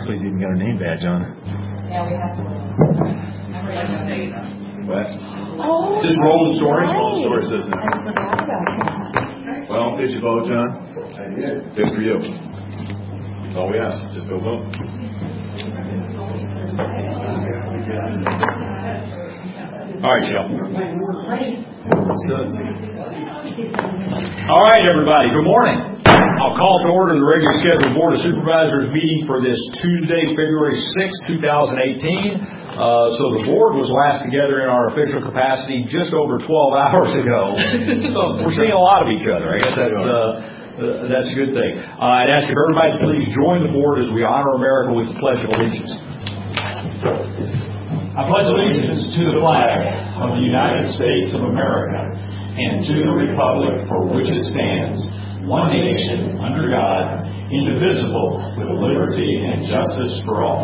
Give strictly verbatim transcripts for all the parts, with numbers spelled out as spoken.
Please even got her name badge on. Yeah, we have to. What? Oh, just rolling story. Right. Rolling story, isn't it? I forgot about that. Well, did you vote, John? I did. Good for you. That's all we ask. Just go vote. All right, Shel. All right, everybody. Good morning. I'll call to order the regular scheduled Board of Supervisors meeting for this Tuesday, February sixth, two thousand eighteen. Uh, so the board was last together in our official capacity just over twelve hours ago. So we're seeing a lot of each other. I guess that's uh, uh, that's a good thing. Uh, I'd ask if everybody to please join the board as we honor America with the Pledge of Allegiance. I pledge allegiance to the flag of the United States of America and to the republic for which it stands, one nation, under God, indivisible, with liberty and justice for all.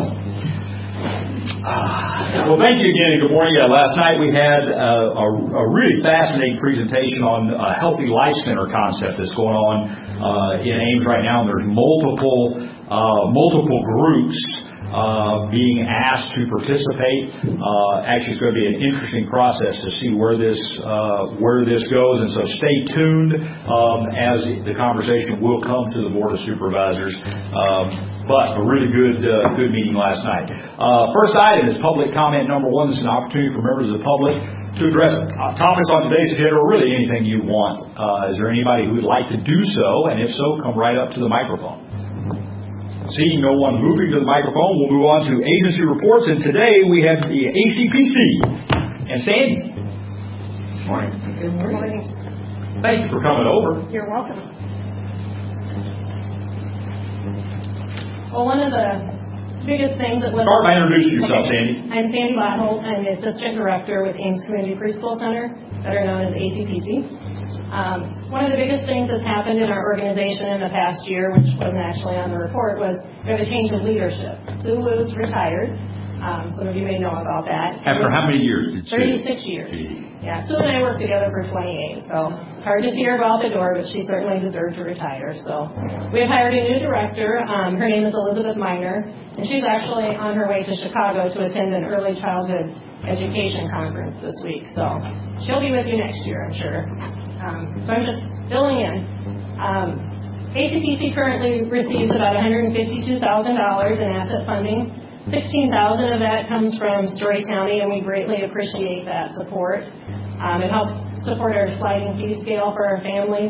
Uh, well, thank you again and good morning. Uh, last night we had uh, a, a really fascinating presentation on a Healthy Life Center concept that's going on uh, in Ames right now. And there's multiple, uh, multiple groups Uh, being asked to participate. Uh, actually, it's going to be an interesting process to see where this uh, where this goes, and so stay tuned um, as the conversation will come to the Board of Supervisors. Um, but a really good uh, good meeting last night. Uh, first item is public comment number one. This is an opportunity for members of the public to address uh, topics on today's agenda, or really anything you want. Uh, is there anybody who would like to do so? And if so, come right up to the microphone. Seeing no one moving to the microphone, we'll move on to agency reports. And today we have the A C P C. And Sandy. Morning. Good morning. Thank you for coming over. You're welcome. Well, one of the biggest things that was... Start by introducing yourself, okay. Sandy. I'm Sandy Latholt. I'm the Assistant Director with Ames Community Preschool Center, better known as A C P C. Um, one of the biggest things that's happened in our organization in the past year, which wasn't actually on the report, was we have a change of leadership. Sue was retired. Um, some of you may know about that. After how many years did Sue? thirty-six years. Yeah, Sue and I worked together for twenty-eight, so it's hard to see her go out the door, but she certainly deserved to retire. So we have hired a new director. Um, her name is Elizabeth Miner, and she's actually on her way to Chicago to attend an early childhood education conference this week. So she'll be with you next year, I'm sure. Um, so I'm just filling in. Um, A C P C currently receives about one hundred fifty-two thousand dollars in asset funding. sixteen thousand dollars of that comes from Story County, and we greatly appreciate that support. Um, it helps support our sliding fee scale for our families.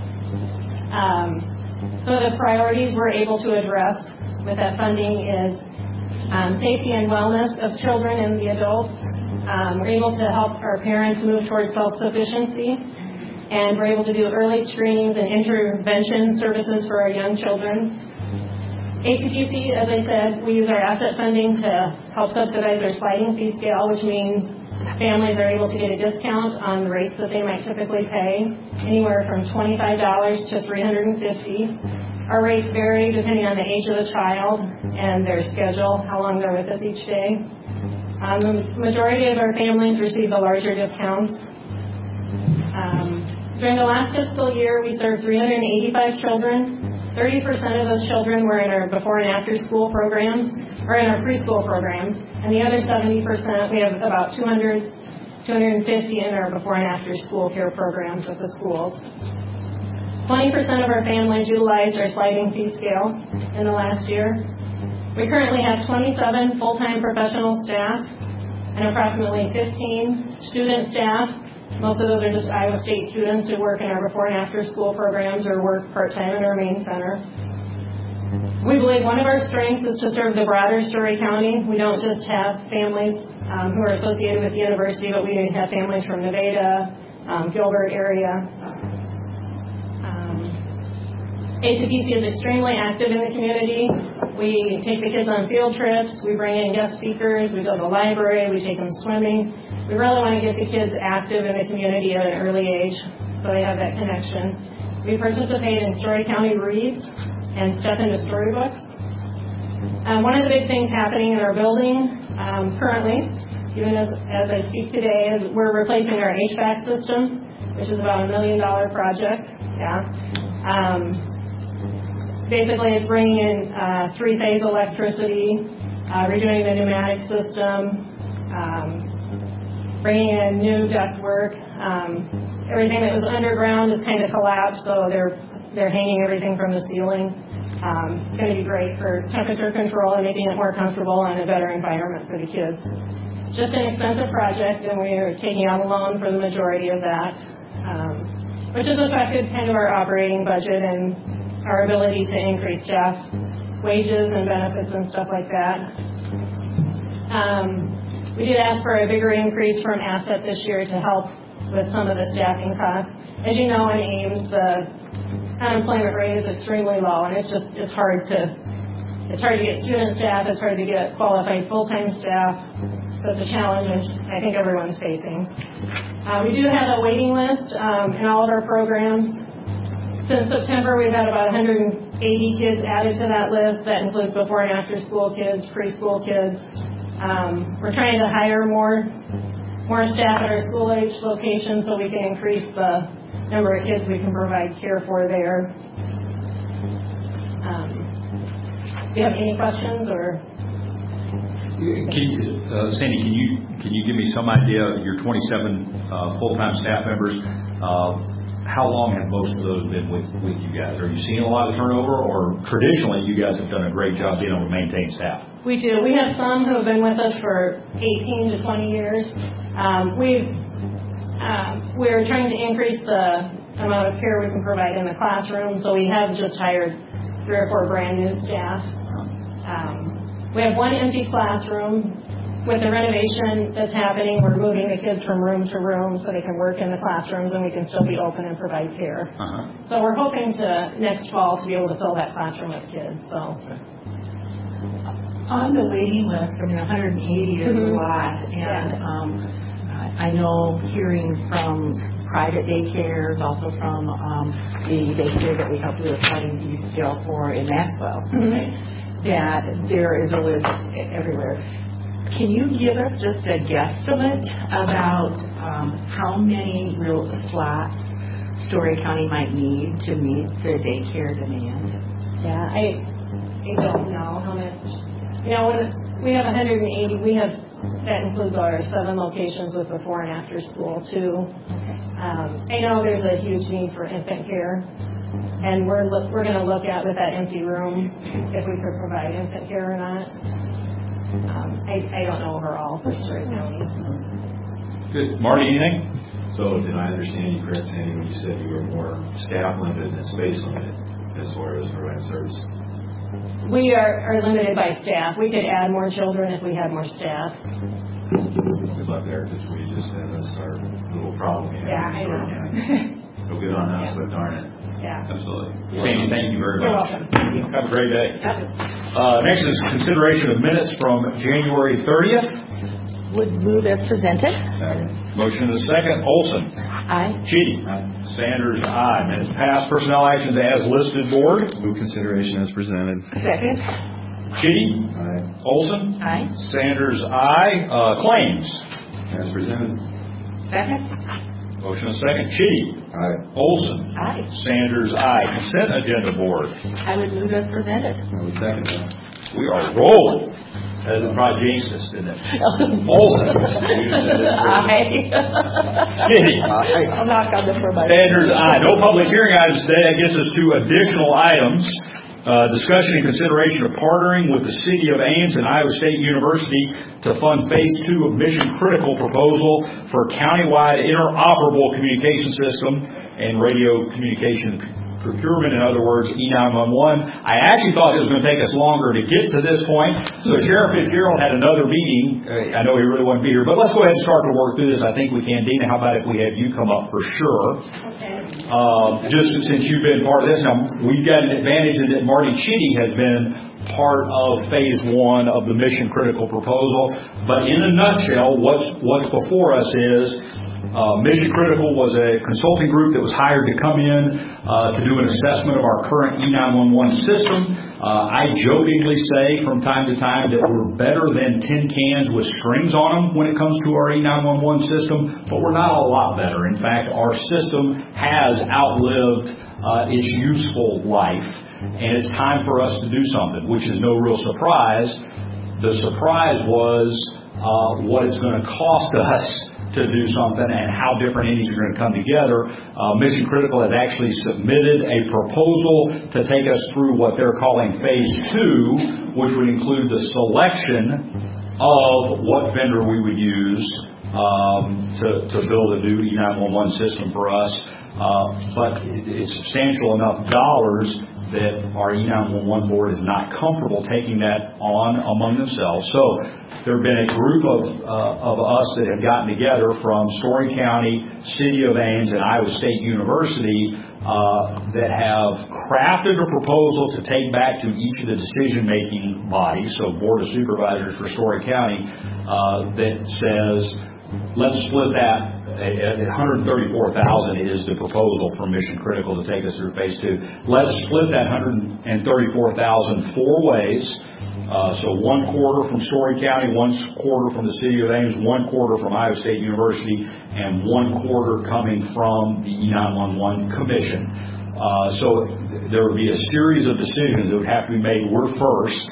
Um, some of the priorities we're able to address with that funding is um, safety and wellness of children and the adults. Um, we're able to help our parents move towards self-sufficiency. And we're able to do early screenings and intervention services for our young children. A C P C, as I said, we use our asset funding to help subsidize our sliding fee scale, which means families are able to get a discount on the rates that they might typically pay, anywhere from twenty-five dollars to three hundred fifty dollars. Our rates vary depending on the age of the child and their schedule, how long they're with us each day. Um, the majority of our families receive the larger discounts. Um, During the last fiscal year, we served three hundred eighty-five children. thirty percent of those children were in our before and after school programs, or in our preschool programs. And the other seventy percent, we have about two hundred, two hundred fifty in our before and after school care programs at the schools. twenty percent of our families utilized our sliding fee scale in the last year. We currently have twenty-seven full-time professional staff and approximately fifteen student staff. Most of those are just Iowa State students who work in our before and after school programs or work part-time in our main center. We believe one of our strengths is to serve the broader Story County. We don't just have families um, who are associated with the university, but we have families from Nevada, um, Gilbert area. Um, A C P C is extremely active in the community. We take the kids on field trips. We bring in guest speakers. We go to the library. We take them swimming. We really want to get the kids active in the community at an early age so they have that connection. We participate in Story County Reads and step into storybooks. Um, one of the big things happening in our building um, currently, even as, as I speak today, is we're replacing our H V A C system, which is about a million dollar project. Yeah. Um, basically it's bringing in uh, three-phase electricity, uh, redoing the pneumatic system, um, bringing in new ductwork. Um, everything that was underground is kind of collapsed, so they're they're hanging everything from the ceiling. Um, it's going to be great for temperature control and making it more comfortable and a better environment for the kids. It's just an expensive project, and we are taking out a loan for the majority of that, um, which has affected kind of our operating budget and our ability to increase staff wages and benefits and stuff like that. Um, we did ask for a bigger increase from Asset this year to help with some of the staffing costs. As you know, in Ames, the unemployment rate is extremely low, and it's just it's hard to it's hard to get student staff, it's hard to get qualified full-time staff. So it's a challenge I think everyone's facing. Uh, we do have a waiting list um, in all of our programs. Since September, we've had about one hundred eighty kids added to that list. That includes before and after school kids, preschool kids. Um, we're trying to hire more more staff at our school age locations so we can increase the number of kids we can provide care for there. Um, do you have any questions or? Can you, uh, Sandy, can you can you give me some idea of your twenty-seven uh, full-time staff members? Uh, how long have most of those been with, with you guys? Are you seeing a lot of turnover, or traditionally you guys have done a great job being able to maintain staff? We do. We have some who have been with us for eighteen to twenty years. Um, we've um, we're trying to increase the amount of care we can provide in the classroom, so we have just hired three or four brand new staff. Um, we have one empty classroom. With the renovation that's happening, we're moving the kids from room to room so they can work in the classrooms and we can still be open and provide care. Uh-huh. So we're hoping to next fall to be able to fill that classroom with kids. So. Okay. On the waiting list, I mean, one hundred eighty is mm-hmm. a lot, and yeah. um, I know hearing from private daycares, also from um, the daycare that we helped with planning the scale for in Maxwell, mm-hmm. right, that there is a list everywhere. Can you give us just a guesstimate about um, how many real slots Story County might need to meet the daycare demand? Yeah, I I don't know how much. You know, when we have one hundred eighty, we have, that includes our seven locations with before and after school too. Um, I know there's a huge need for infant care, and we're look, we're going to look at with that empty room if we could provide infant care or not. Um, I, I don't know overall for Story County. Good. Marty, anything? So did I understand you correctly, Andy, when you said you were more staff limited than space limited as far as providing service? We are, are limited by staff. We could add more children if we had more staff. Good luck there, because we just had this our little problem here. Yeah, I know. So good on us, yeah. But darn it. Yeah. Absolutely. Sandy, thank you very You're much. welcome. Thank you. Have a great day. Yep. Uh, next is consideration of minutes from January thirtieth. Would move as presented. Second. Motion is second. Olson. Aye. Chidi. Aye. Sanders, aye. Minutes passed. Personnel actions as listed. Board. Move consideration as presented. Second. Chidi. Aye. Olson. Aye. Sanders, aye. Uh, claims. As presented. Second. Motion is second. Chidi. Aye. Olson. Aye. Sanders, aye. Consent agenda. Board. I would move as presented. I would second that. We are rolling. As it probably jinxed us, didn't it? Olson. Aye. Chidi. Aye. I'll knock on the door. Sanders, aye. No public hearing items today. That gets us to additional items. Uh, discussion and consideration of partnering with the City of Ames and Iowa State University to fund Phase two of Mission Critical proposal for countywide interoperable communication system and radio communication procurement, in other words, E nine one one. I actually thought it was going to take us longer to get to this point. So Sheriff Fitzgerald had another meeting. Uh, I know he really wanted to be here, but let's go ahead and start to work through this. I think we can. Dina, how about if we have you come up for sure? Okay. Uh, just since you've been part of this, now we've got an advantage in that Marty Chidi has been part of Phase one of the Mission Critical proposal. But in a nutshell, what's what's before us is Uh, Mission Critical was a consulting group that was hired to come in uh, to do an assessment of our current E nine one one system. Uh, I jokingly say from time to time that we're better than tin cans with strings on them when it comes to our E nine one one system, but we're not a lot better. In fact, our system has outlived uh, its useful life. and it's time for us to do something, which is no real surprise. The surprise was uh, what it's going to cost us to do something and how different entities are going to come together. Uh, Mission Critical has actually submitted a proposal to take us through what they're calling phase two, which would include the selection of what vendor we would use um, to, to build a new E nine one one system for us. Uh, but it, it's substantial enough dollars that our E nine one one board is not comfortable taking that on among themselves. So there have been a group of uh, of us that have gotten together from Story County, City of Ames, and Iowa State University uh, that have crafted a proposal to take back to each of the decision-making bodies, so Board of Supervisors for Story County, uh, that says, let's split that. At one hundred thirty-four thousand is the proposal for Mission Critical to take us through phase two. Let's split that one hundred thirty-four thousand four ways. Uh, so one quarter from Story County, one quarter from the City of Ames, one quarter from Iowa State University, and one quarter coming from the E nine one one Commission. Uh, so there would be a series of decisions that would have to be made. We're first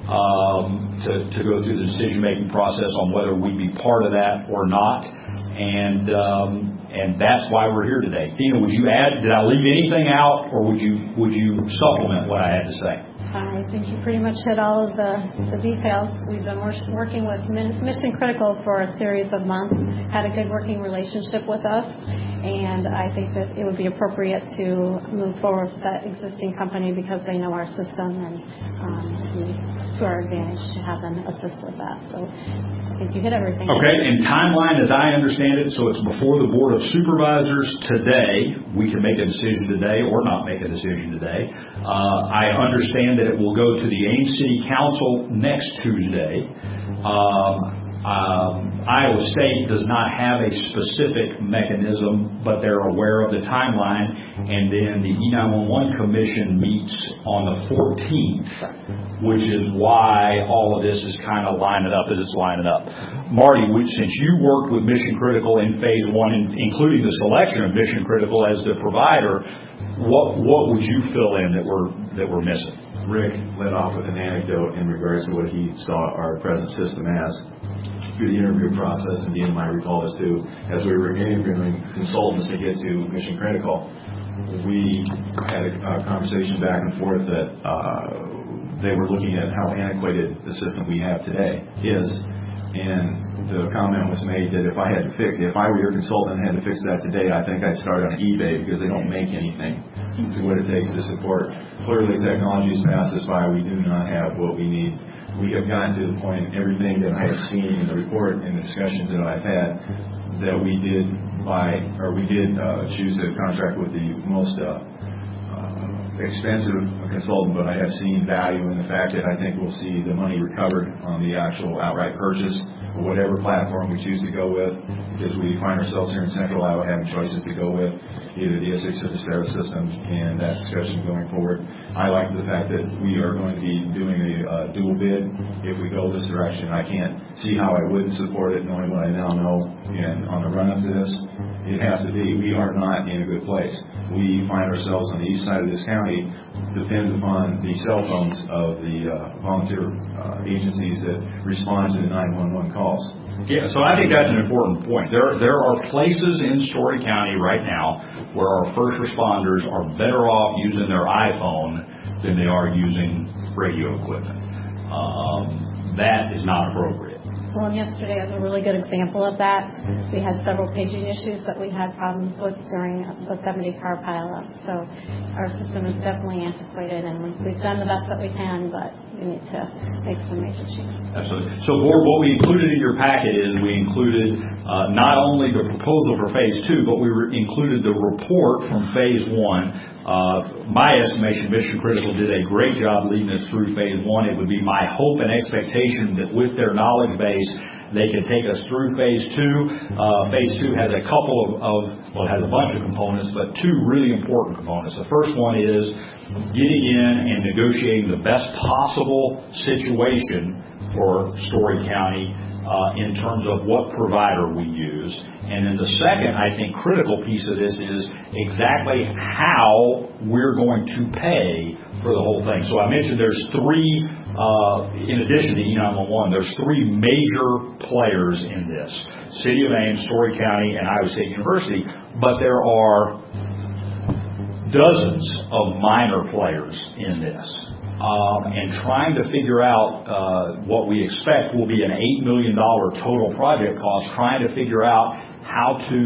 um, to, to go through the decision-making process on whether we'd be part of that or not. And um, and that's why we're here today. Tina, would you add? Did I leave anything out, or would you would you supplement what I had to say? I think you pretty much hit all of the, the details. We've been working with Mission Critical for a series of months, had a good working relationship with us, and I think that it would be appropriate to move forward with that existing company because they know our system, and um, it'd be to our advantage to have them assist with that. So I think you hit everything. Okay, and timeline as I understand it, so it's before the Board of Supervisors today. We can make a decision today or not make a decision today. Uh, I understand that it will go to the Ames City Council next Tuesday. Um, Um, Iowa State does not have a specific mechanism, but they're aware of the timeline, and then the E nine one one Commission meets on the fourteenth, which is why all of this is kind of lining up as it's lining up. Marty, we, since you worked with Mission Critical in phase one, in, including the selection of Mission Critical as the provider, what what would you fill in that we're that we're missing? Rick led off with an anecdote in regards to what he saw our present system as through the interview process, and Dean might recall this too. As we were interviewing consultants to get to Mission Critical, we had a, a conversation back and forth that uh, they were looking at how antiquated the system we have today is, and the comment was made that if I had to fix it, if I were your consultant and had to fix that today, I think I'd start on eBay because they don't make anything to what it takes to support. Clearly, technology has passed us by. We do not have what we need. We have gotten to the point, everything that I have seen in the report and the discussions that I've had, that we did buy, or we did uh, choose to contract with the most uh, uh, expensive consultant, but I have seen value in the fact that I think we'll see the money recovered on the actual outright purchase of whatever platform we choose to go with, because we find ourselves here in Central Iowa having choices to go with, either the Essex or the Stera systems, and that discussion going forward. I like the fact that we are going to be doing a uh, dual bid if we go this direction. I can't see how I wouldn't support it, knowing what I now know, and on the run-up to this, it has to be. We are not in a good place. We find ourselves on the east side of this county depend upon the cell phones of the uh, volunteer uh, agencies that respond to the nine one one calls. Yeah, so I think that's an important point. There, there are places in Story County right now where our first responders are better off using their iPhone than they are using radio equipment. Um, that is not appropriate. Well, and yesterday was a really good example of that. We had several paging issues that we had problems with during the seventy-car pileup. So our system is definitely antiquated, and we've done the best that we can, but we need to make some major changes. Absolutely. So, Board, what we included in your packet is we included uh, not only the proposal for phase two, but we re- included the report from phase one. Uh, my estimation, Mission Critical did a great job leading us through phase one. It would be my hope and expectation that with their knowledge base, they can take us through phase two. Uh, phase two has a couple of, of, well, it has a bunch of components, but two really important components. The first one is getting in and negotiating the best possible situation for Story County uh, in terms of what provider we use. And then the second, I think, critical piece of this is exactly how we're going to pay for the whole thing. So I mentioned there's three, uh, in addition to E nine one one, there's three major players in this. City of Ames, Story County, and Iowa State University. But there are dozens of minor players in this. Um, and trying to figure out uh, what we expect will be an eight million dollars total project cost, trying to figure out how to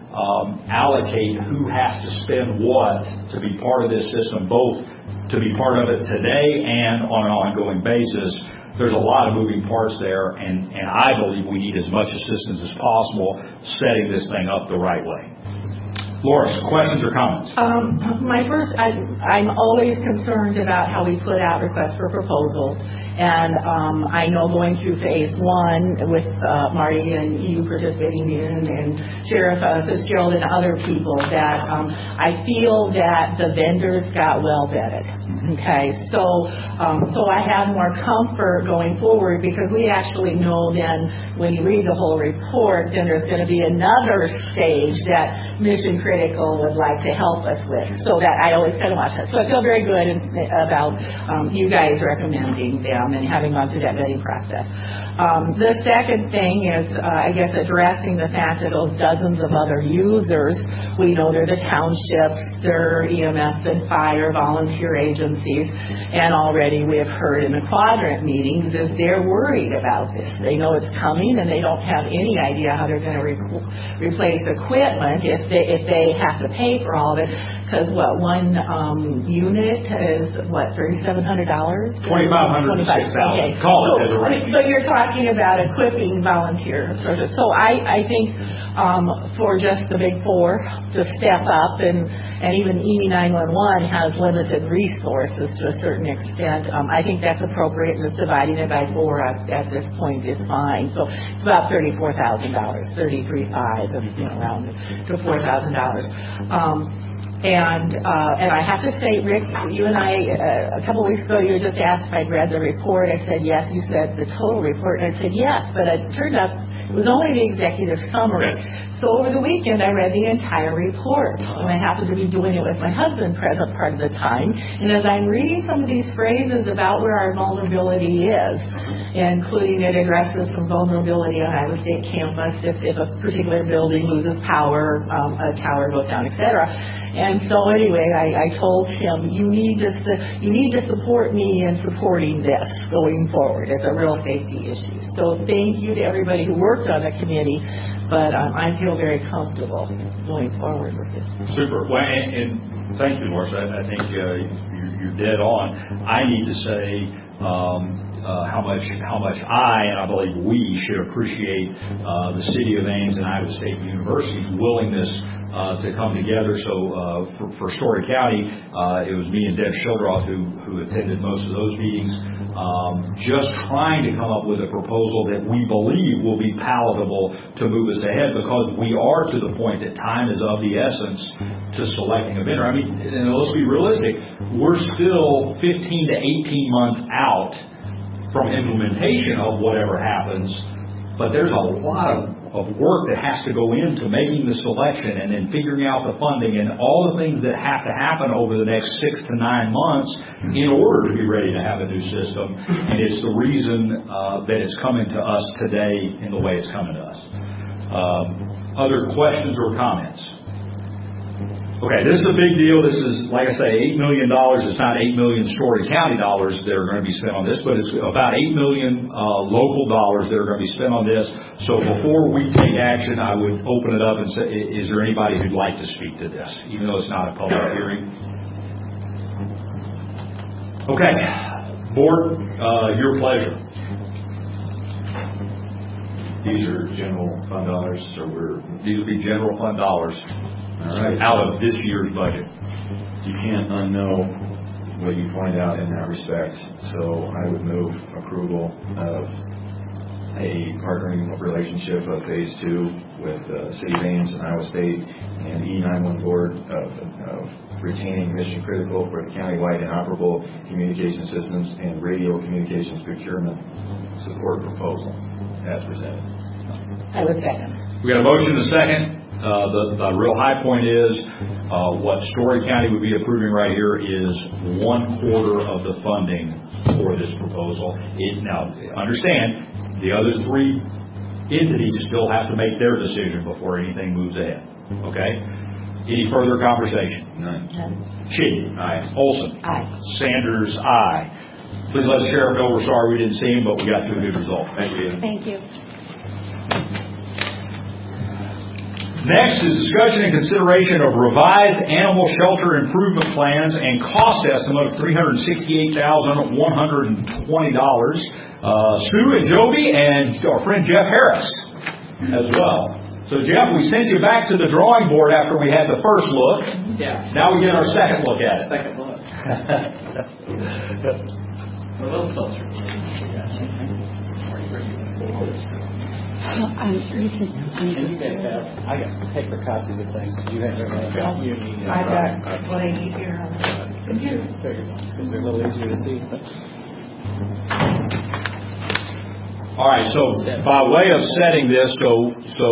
um, allocate who has to spend what to be part of this system, both to be part of it today and on an ongoing basis. There's a lot of moving parts there, and, and I believe we need as much assistance as possible setting this thing up the right way. Laura, questions or comments? Um, my first, I, I'm always concerned about how we put out requests for proposals. And um, I know going through phase one with uh, Marty and you participating in, and Sheriff uh, Fitzgerald and other people, that um, I feel that the vendors got well vetted. Okay, so um, so I have more comfort going forward, because we actually know then when you read the whole report, then there's going to be another stage that Mission Critical would like to help us with. So that I always kind of watch that. So I feel very good in, about um, you guys recommending them and having gone through that vetting process. Um, the second thing is, uh, I guess, addressing the fact that those dozens of other users, we know they're the townships, they're E M S and fire, volunteer agencies, and already we have heard in the quadrant meetings is they're worried about this. They know it's coming, and they don't have any idea how they're going to re- replace equipment if they if they have to pay for all of it. Because what, one um, unit is what, thirty-seven hundred dollars? twenty-five hundred dollars to six thousand dollars. Okay. Call so, it as a range. So you're talking about equipping volunteers. So I, I think um, for just the big four to step up, and, and even E nine one one has limited resources to a certain extent. Um, I think that's appropriate. Just dividing it by four at, at this point is fine. So it's about thirty-four thousand dollars, thirty-three thousand five hundred, you know, round to four thousand dollars. Um, And uh, and I have to say, Rick, you and I, uh, a couple weeks ago, you just asked if I'd read the report. I said yes. You said the total report, and I said yes. But it turned out it was only the executive summary. So over the weekend, I read the entire report. And I happened to be doing it with my husband present part of the time. And as I'm reading some of these phrases about where our vulnerability is, including it addresses some vulnerability on Iowa State campus if, if a particular building loses power, um, a tower goes down, et cetera. And so anyway, I, I told him, you need to you need to support me in supporting this going forward. It's a real safety issue. So thank you to everybody who worked on the committee, but um, I feel very comfortable going forward with this. Super. Well, and, and thank you, Laura. I, I think uh, you're, you're dead on. I need to say um, uh, how much how much I, and I believe we, should appreciate uh, the City of Ames and Iowa State University's willingness Uh, to come together. So uh, for, for Story County, uh, it was me and Deb Shildroth who, who attended most of those meetings, um, just trying to come up with a proposal that we believe will be palatable to move us ahead, because we are to the point that time is of the essence to selecting a vendor. I mean, and let's be realistic, we're still fifteen to eighteen months out from implementation of whatever happens, but there's a lot of of work that has to go into making the selection and then figuring out the funding and all the things that have to happen over the next six to nine months in order to be ready to have a new system. And it's the reason uh, that it's coming to us today in the way it's coming to us. Um, other questions or comments? Okay, this is a big deal. This is, like I say, eight million dollars. It's not eight million Story County dollars that are going to be spent on this, but it's about eight million uh, local dollars that are going to be spent on this. So before we take action, I would open it up and say, is there anybody who'd like to speak to this, even though it's not a public hearing? Okay, board, uh, your pleasure. These are general fund dollars, so we're... These would be general fund dollars. All right. Out of this year's budget. You can't unknow what you pointed out in that respect. So I would move approval of a partnering relationship of phase two with uh, City of Ames and Iowa State and E nine one one board of, of retaining Mission Critical for the countywide inoperable communication systems and radio communications procurement support proposal as presented. I would second. We got a motion and a second. Uh, the, the real high point is uh, what Story County would be approving right here is one quarter of the funding for this proposal. It, now, understand, the other three entities still have to make their decision before anything moves ahead. Okay? Any further conversation? None. Chitty? Aye. Olson? Aye. Sanders? Aye. Please let the sheriff know we're sorry we didn't see him, but we got to a good result. Thank you. Thank you. Next is discussion and consideration of revised animal shelter improvement plans and cost estimate of three hundred sixty-eight thousand one hundred twenty dollars. Uh, Sue and Joby and our friend Jeff Harris as well. So Jeff, we sent you back to the drawing board after we had the first look. Yeah. Now we get our second look at it. Second look. A little closer. Um, you can, And you guys have, I got paper copies of things. You have everything. You need. uh, I've got what I need here on the computer. Bigger ones, because they're a little easier to see. But All right, so by way of setting this, so so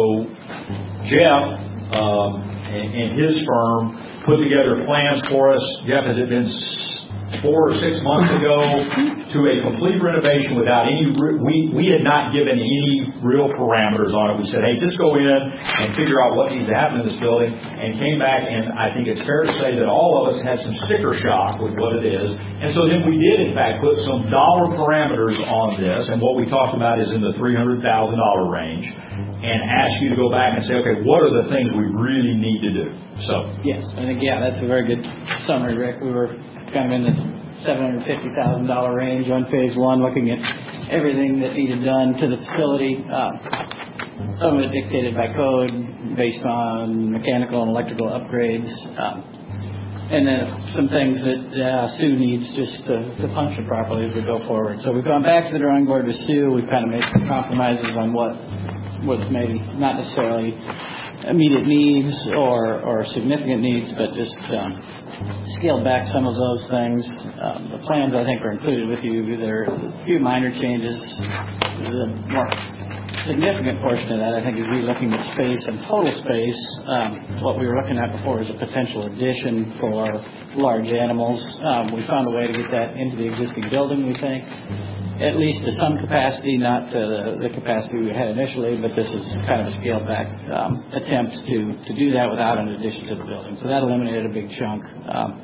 Jeff um, and, and his firm put together plans for us. Jeff, has it been four or six months ago to a complete renovation without any, we, we had not given any real parameters on it. We said, hey, just go in and figure out what needs to happen in this building, and came back, and I think it's fair to say that all of us had some sticker shock with what it is. And so then we did, in fact, put some dollar parameters on this, and what we talked about is in the three hundred thousand dollars range, and ask you to go back and say, okay, what are the things we really need to do? So, yes, I think, yeah, that's a very good summary, Rick. We were kind of in the seven hundred fifty thousand dollars range on phase one, looking at everything that needed done to the facility. Um, some of it dictated by code based on mechanical and electrical upgrades. Um, and then some things that uh, Sue needs just to, to function properly as we go forward. So we've gone back to the drawing board with Sue. We've kind of made some compromises on what was maybe not necessarily immediate needs or, or significant needs, but just um, scaled back some of those things. Um, the plans, I think, are included with you. There are a few minor changes. The more significant portion of that, I think, is re-looking at space and total space. Um, what we were looking at before is a potential addition for large animals. Um, we found a way to get that into the existing building, we think, at least to some capacity, not to the, the capacity we had initially, but this is kind of a scaled back um, attempt to, to do that without an addition to the building. So that eliminated a big chunk. Um,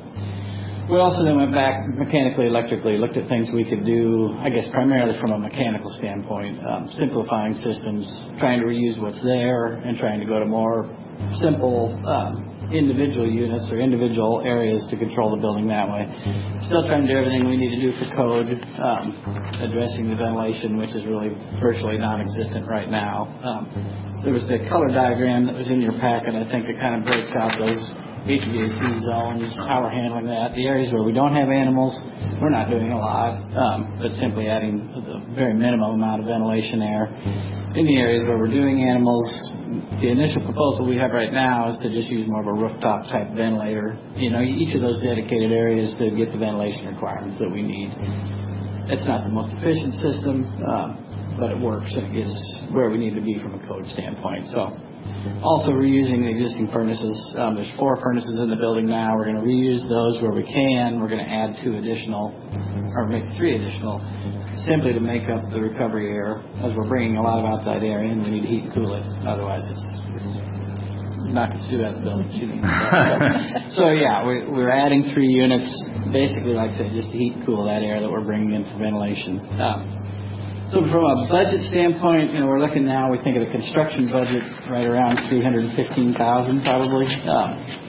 we also then went back mechanically, electrically, looked at things we could do, I guess primarily from a mechanical standpoint, um, simplifying systems, trying to reuse what's there and trying to go to more simple um, individual units or individual areas to control the building that way. Still trying to do everything we need to do for code, um, addressing the ventilation, which is really virtually non-existent right now. Um, there was the color diagram that was in your packet, I think, that kind of breaks out those H V A C zones, how we're handling that. The areas where we don't have animals, we're not doing a lot, um, but simply adding the very minimum amount of ventilation air. In the areas where we're doing animals, the initial proposal we have right now is to just use more of a rooftop type ventilator. You know, each of those dedicated areas to get the ventilation requirements that we need. It's not the most efficient system, um, but it works and it gets where we need to be from a code standpoint. So, also reusing the existing furnaces. Um, there's four furnaces in the building now. We're going to reuse those where we can. We're going to add two additional, or make three additional, simply to make up the recovery air. As we're bringing a lot of outside air in, we need to heat and cool it. Otherwise, it's, it's not going to do out of the building. So, so yeah, we, we're adding three units, basically, like I said, just to heat and cool that air that we're bringing in for ventilation. Um, So from a budget standpoint, you know, we're looking now, we think of the construction budget right around three hundred fifteen thousand dollars probably. Um,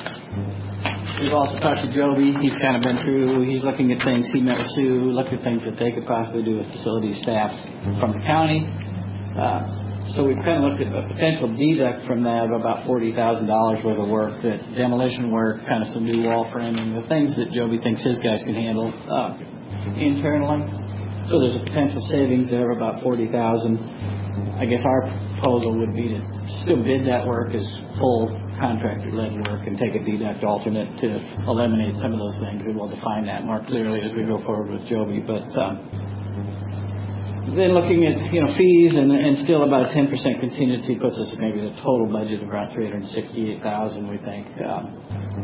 we've also talked to Joby. He's kind of been through, he's looking at things, he met with Sue, looked at things that they could possibly do with facility staff from the county. Uh, so we've kind of looked at a potential deduct from that of about forty thousand dollars worth of work, that demolition work, kind of some new wall framing, the things that Joby thinks his guys can handle uh, internally. So there's a potential savings there of about forty thousand dollars. I guess our proposal would be to still bid that work as full contractor-led work and take a deduct alternate to eliminate some of those things, and we'll define that more clearly as we go forward with Joby. But um, then looking at, you know, fees and, and still about a ten percent contingency puts us at maybe the total budget of around three hundred sixty-eight thousand dollars, we think. Um,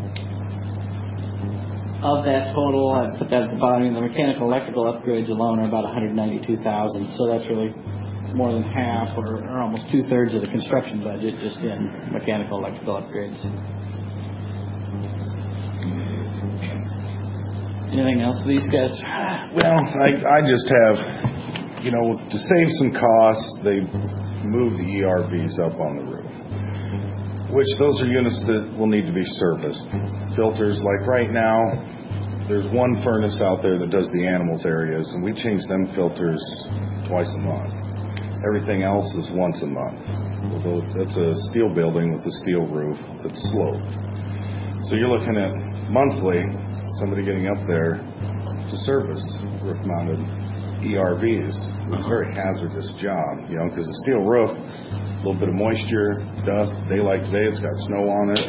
of that total, I put that at the bottom, the mechanical electrical upgrades alone are about one hundred ninety-two thousand dollars, so that's really more than half or, or almost two-thirds of the construction budget just in mechanical electrical upgrades. Anything else these guys? Well, I, I just have, you know, to save some costs, they moved the E R Vs up on the roof, which those are units that will need to be serviced. Filters, like right now, there's one furnace out there that does the animals areas, and we change them filters twice a month. Everything else is once a month. Although that's a steel building with a steel roof that's sloped. So you're looking at monthly somebody getting up there to service roof-mounted E R Vs. It's a very hazardous job, you know, because a steel roof, a little bit of moisture, dust, day like today, it's got snow on it,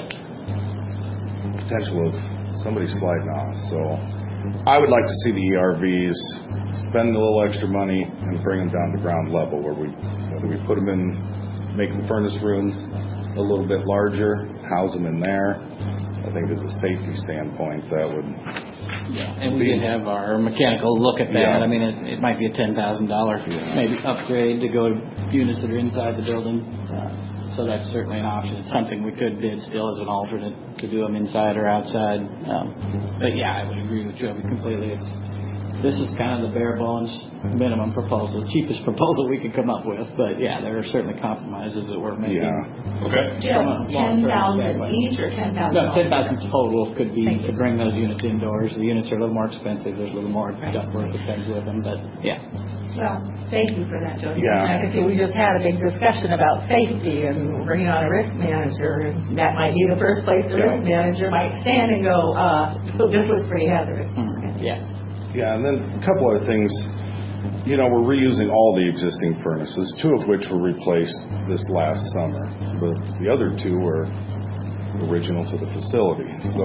potential of somebody sliding off. So I would like to see the E R Vs spend a little extra money and bring them down to ground level, where we, whether we put them in, make the furnace rooms a little bit larger, house them in there. I think as a safety standpoint, that would. Yeah, and we did have our mechanical look at that. Yeah. I mean, it, it might be a ten thousand dollars maybe upgrade to go to units that are inside the building. Uh, so that's certainly an option. It's something we could bid still as an alternate to do them inside or outside. Um, but yeah, I would agree with Joby completely. It's, this is kind of the bare bones minimum proposal, cheapest proposal we could come up with. But yeah, there are certainly compromises that we're making. Yeah. Okay. Yeah, ten thousand each or ten thousand? No, ten thousand total could be to bring those units indoors. The units are a little more expensive. There's a little more ductwork and things with them, but yeah. Well, thank you for that, Jody. Yeah. Like I said, we just had a big discussion about safety and bringing on a risk manager, and that might be the first place the risk manager might stand and go, uh, this was pretty hazardous. Mm-hmm. Yeah. Yeah, and then a couple other things. You know, we're reusing all the existing furnaces, two of which were replaced this last summer, but the other two were original to the facility. So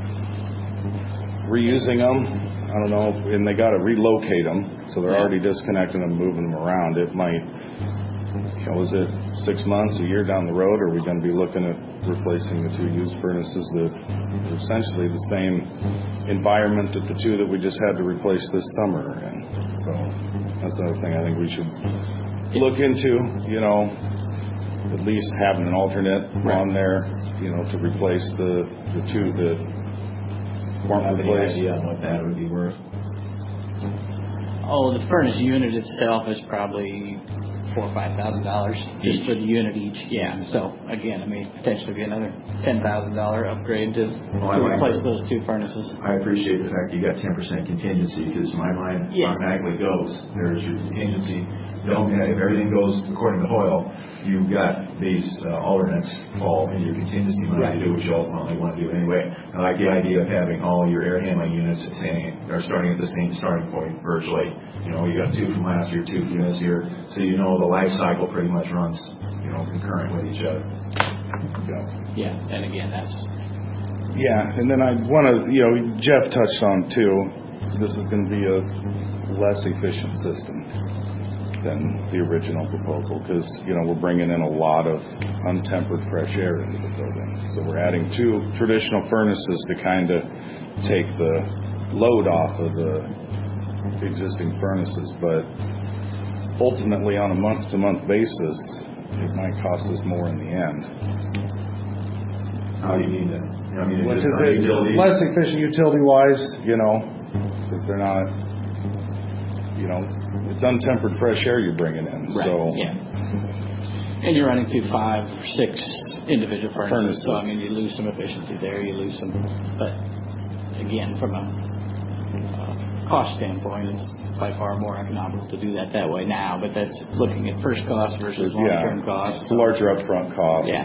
reusing them, I don't know, and they got to relocate them, so they're already disconnecting them, moving them around. It might, you know, is it six months, a year down the road, or are we going to be looking at replacing the two used furnaces that are essentially the same environment that the two that we just had to replace this summer? And so that's another thing I think we should look into, you know, at least having an alternate on there, you know, to replace the, the two that weren't Have any replaced. idea on what that would be worth? Oh, the furnace unit itself is probably four or five thousand dollars just for the unit each. Yeah. So again, I mean, potentially be another ten thousand dollar upgrade to, Well, to I like replace it. those two furnaces. I appreciate the fact you got ten percent contingency, because my mind Yes. automatically goes, there's your contingency. Don't, if everything goes according to Hoyle, you've got these uh, alternates all in your contingency money Right. to do what you ultimately want to do anyway. I like the idea of having all your air handling units saying, are starting at the same starting point virtually. You know, you got two from last year, two from this year, so you know the life cycle pretty much runs, you know, concurrent with each other. Yeah. Yeah. And again, that's Yeah, and then I want to, you know, Jeff touched on too, this is going to be a less efficient system than the original proposal, because, you know, we're bringing in a lot of untempered fresh air into the building. So we're adding two traditional furnaces to kind of take the load off of the existing furnaces, but ultimately on a month-to-month basis, it might cost us more in the end. How do you mean that? I mean, Well, it's 'cause just it's utilities. less efficient utility-wise, you know, because they're not, you know, it's untempered fresh air you're bringing in. right. So Yeah. And you're running through five or six individual furnaces, Furnaces. so I mean, you lose some efficiency there, you lose some. But again, from a uh, cost standpoint, it's by far more economical to do that that way now. But that's looking at first cost versus long-term yeah, cost. it's a larger upfront cost. Yeah.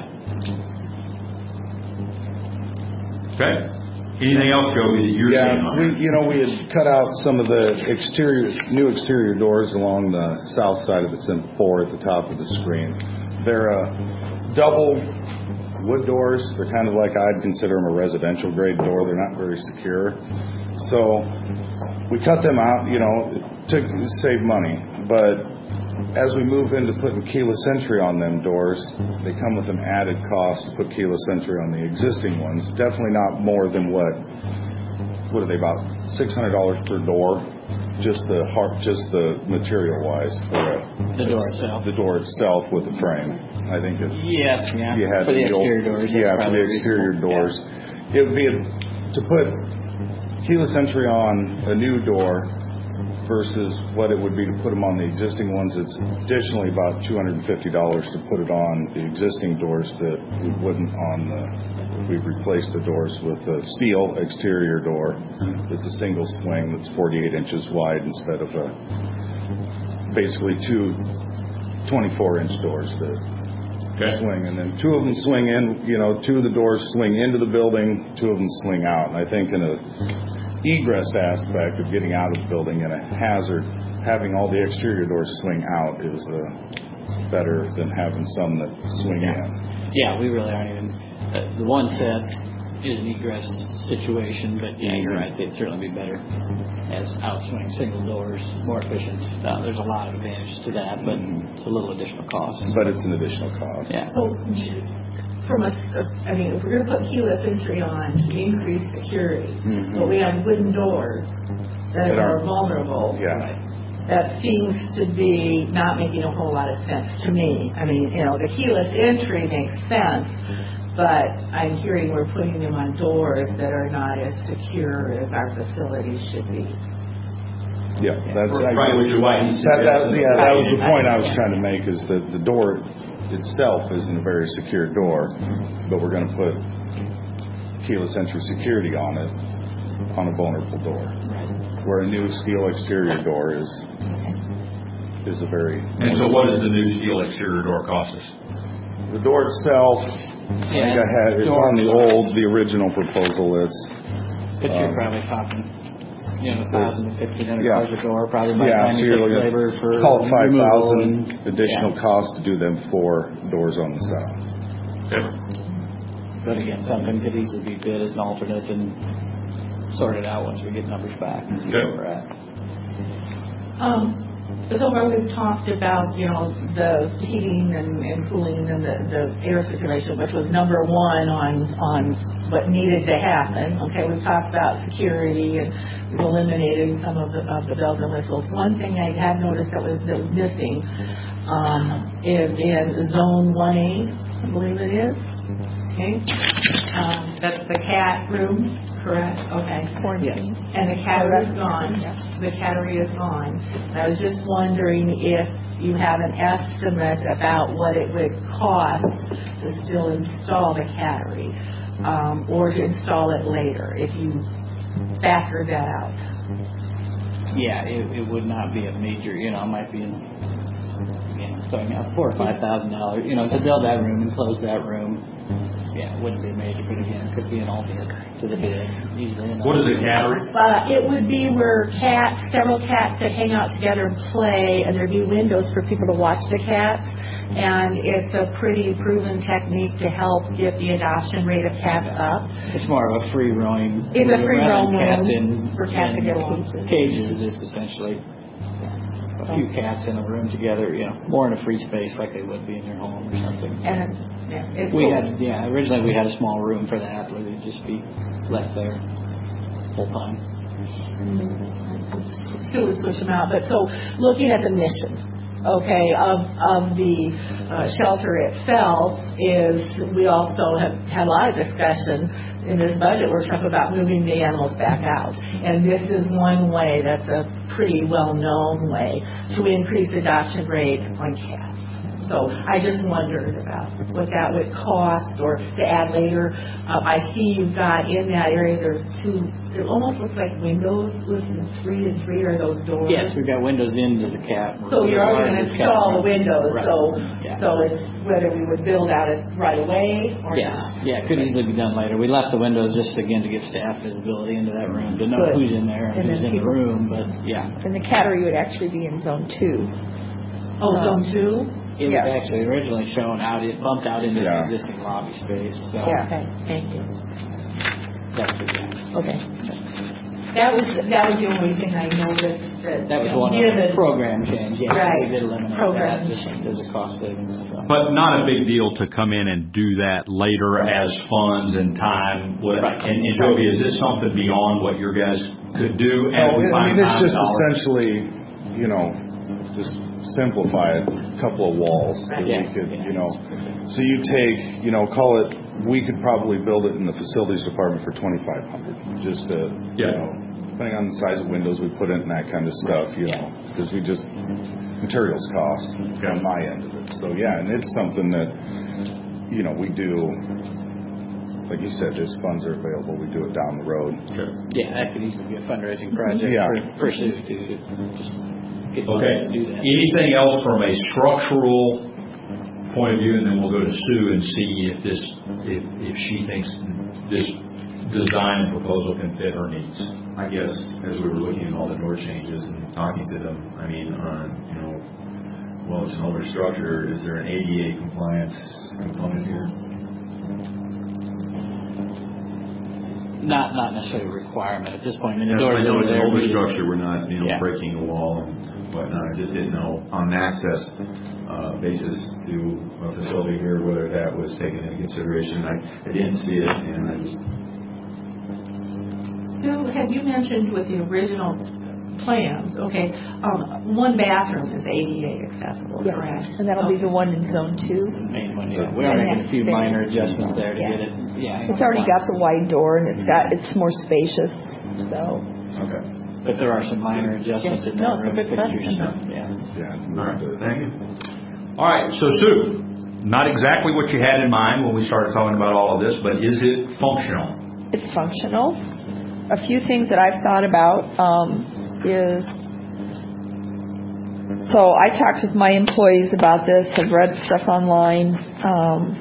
Okay. Anything else, Joby, that you're Yeah, seeing on we, it? you know, we had cut out some of the exterior, new exterior doors along the south side of the Sim four at the top of the screen. They're uh, double wood doors. They're kind of like, I'd consider them a residential grade door. They're not very secure. So we cut them out, you know, to save money. But as we move into putting keyless entry on them doors, they come with an added cost to put keyless entry on the existing ones. Definitely not more than what, what are they, about six hundred dollars per door? Just the heart, just the material-wise for it. The door itself. The door itself with the frame. I think it's... Yes, yeah. You had for the, the exterior old, doors. Yeah, for the exterior reasonable. doors. Yeah. It would be, a, to put keyless entry on a new door versus what it would be to put them on the existing ones, it's additionally about two hundred fifty dollars to put it on the existing doors that we wouldn't on the... We've replaced the doors with a steel exterior door. It's a single swing that's forty-eight inches wide instead of a basically two twenty-four inch doors that Okay. swing. And then two of them swing in, you know, two of the doors swing into the building, two of them swing out. And I think in a egress aspect of getting out of the building and a hazard, having all the exterior doors swing out is uh, better than having some that swing in. Yeah, we really aren't even... Uh, the one set is an egress situation, but yeah, you're right. They'd certainly be better as outswing single doors, more efficient. Uh, there's a lot of advantages to that, but it's a little additional cost. But it's an additional cost. Yeah. So, from a, I mean, if we're going to put keyless entry on to increase security, Mm-hmm. but we have wooden doors that That are aren't- vulnerable. Yeah. Right. That seems to be not making a whole lot of sense to me. I mean, you know, the keyless entry makes sense, but I'm hearing we're putting them on doors that are not as secure as our facilities should be. Yeah, that's I, Right, which is why he that, that, suggested- yeah, that was the Right. point I was trying to make, is that the door itself isn't a very secure door, but we're going to put keyless entry security on it on a vulnerable door, Right. where a new steel exterior door is is a very... And so what does the new steel exterior door cost us? The door itself, I think I had, it's door- on the old, the original proposal, it's... But you're um, probably talking, you know, a thousand to fifteen hundred Yeah. dollars a door, probably by the Yeah, time so you you're take looking labor for at, call it five removal thousand and- additional yeah. cost to do them four doors on the south. Okay. But again, something could easily be bid as an alternate and sorted out once we get numbers back and see Okay. where we're at. Um, so when we've talked about, you know, the heating and, and cooling and the, the air circulation, which was number one on, on what needed to happen. Okay, we've talked about security and we've eliminated some of the, of the bells and whistles. One thing I had noticed that was, that was missing um, is in zone one A, I believe it is. Okay, um, that's the cat room, correct? Okay. Yes. And the cattery is gone. The cattery is gone. And I was just wondering if you have an estimate about what it would cost to still install the cattery, um, or to install it later, if you factor that out. Yeah, it, it would not be a major, you know, it might be, in, you know, starting out four or five thousand dollars, you know, to build that room and close that room. Yeah, it wouldn't be major, but again, it could be an alternate to the bid easily. enough. What is a cattery? Uh, it would be where cats, several cats could hang out together and play, and there'd be windows for people to watch the cats. And it's a pretty proven technique to help get the adoption rate of cats up. It's more of a free roaming. It's a free rather roam than cats room in for cats to in get along. cages. It's essentially a few cats in a room together, you know, more in a free space like they would be in your home or something. And it's, yeah, it's We cool. had, yeah, originally we had a small room for that, where they'd just be left there full time. Still would switch them out. But so looking at the mission, okay, of, of the uh, shelter itself is we also have had a lot of discussion in this budget workshop about moving the animals back out. And this is one way, that's a pretty well-known way to increase adoption rate on cats. So I just wondered about what that would cost or to add later. Uh, I see you've got in that area, there's two, it almost looks like windows, listed three and three are those doors. Yes, we've got windows into the cat room. So you're already going to Cat install the room. windows, Right. so, Yeah. so it's whether we would build out it right away or Yes, not. yeah, it could easily be done later. We left the windows just again to give staff visibility into that room, to know Good. who's in there and And who's then in the people- room, but yeah. And the cattery would actually be in zone two. Oh, zone two? It was Yeah. actually originally shown out, it bumped out into Yeah. the existing lobby space, so Yeah. Okay, thank you. that's it, yeah. Okay. That was, that was the only thing I know that, that. That was one of given- the program change, yeah. Right. We did eliminate Program that, just change. as a cost savings, so. But not a big deal to come in and do that later as funds and time. What- Right. And, and Joby, is this something beyond what your guys could do? No, we I find mean, it's time just and dollars? essentially, you know, just simplify it, a couple of walls that Yeah. we could, Yeah. you know. So you take, you know, call it, we could probably build it in the facilities department for twenty-five hundred, just to, you Yeah. know, depending on the size of windows we put in and that kind of stuff, you know, because we just, materials cost on my end of it. So yeah, and it's something that, you know, we do, like you said, there's funds are available, we do it down the road. Sure. Yeah, that could easily be a fundraising project Yeah. for, for Sue to just get Okay. to do that. Anything else from a structural point of view, and then we'll go to Sue and see if this, if, if she thinks this design and proposal can fit her needs. I guess as we were looking at all the door changes and talking to them, I mean, on, you know, well, it's an older structure, is there an A D A compliance component here? Not, not necessarily a requirement at this point. And The that's, doors I know that it's are an there, older we- structure, we're not, you know, Yeah. breaking a wall and whatnot. I just didn't know on an access uh, basis to a facility here, whether that was taken into consideration. I, I didn't see it, and I just, Sue, had you mentioned with the original plans, okay, um, one bathroom is A D A accessible, Yes, correct? and that'll be the Okay. one in zone two. Main one, yeah. We are making a few minor adjustments there to get it, yeah. It's already got the wide door and it's got, it's more spacious, so. okay. But there are some minor adjustments in No, that it's a room good fixtures, question. yeah. Yeah. All right, thank you. All right, so Sue, not exactly what you had in mind when we started talking about all of this, but is it functional? It's functional. A few things that I've thought about um, is, so I talked with my employees about this, have read stuff online, um,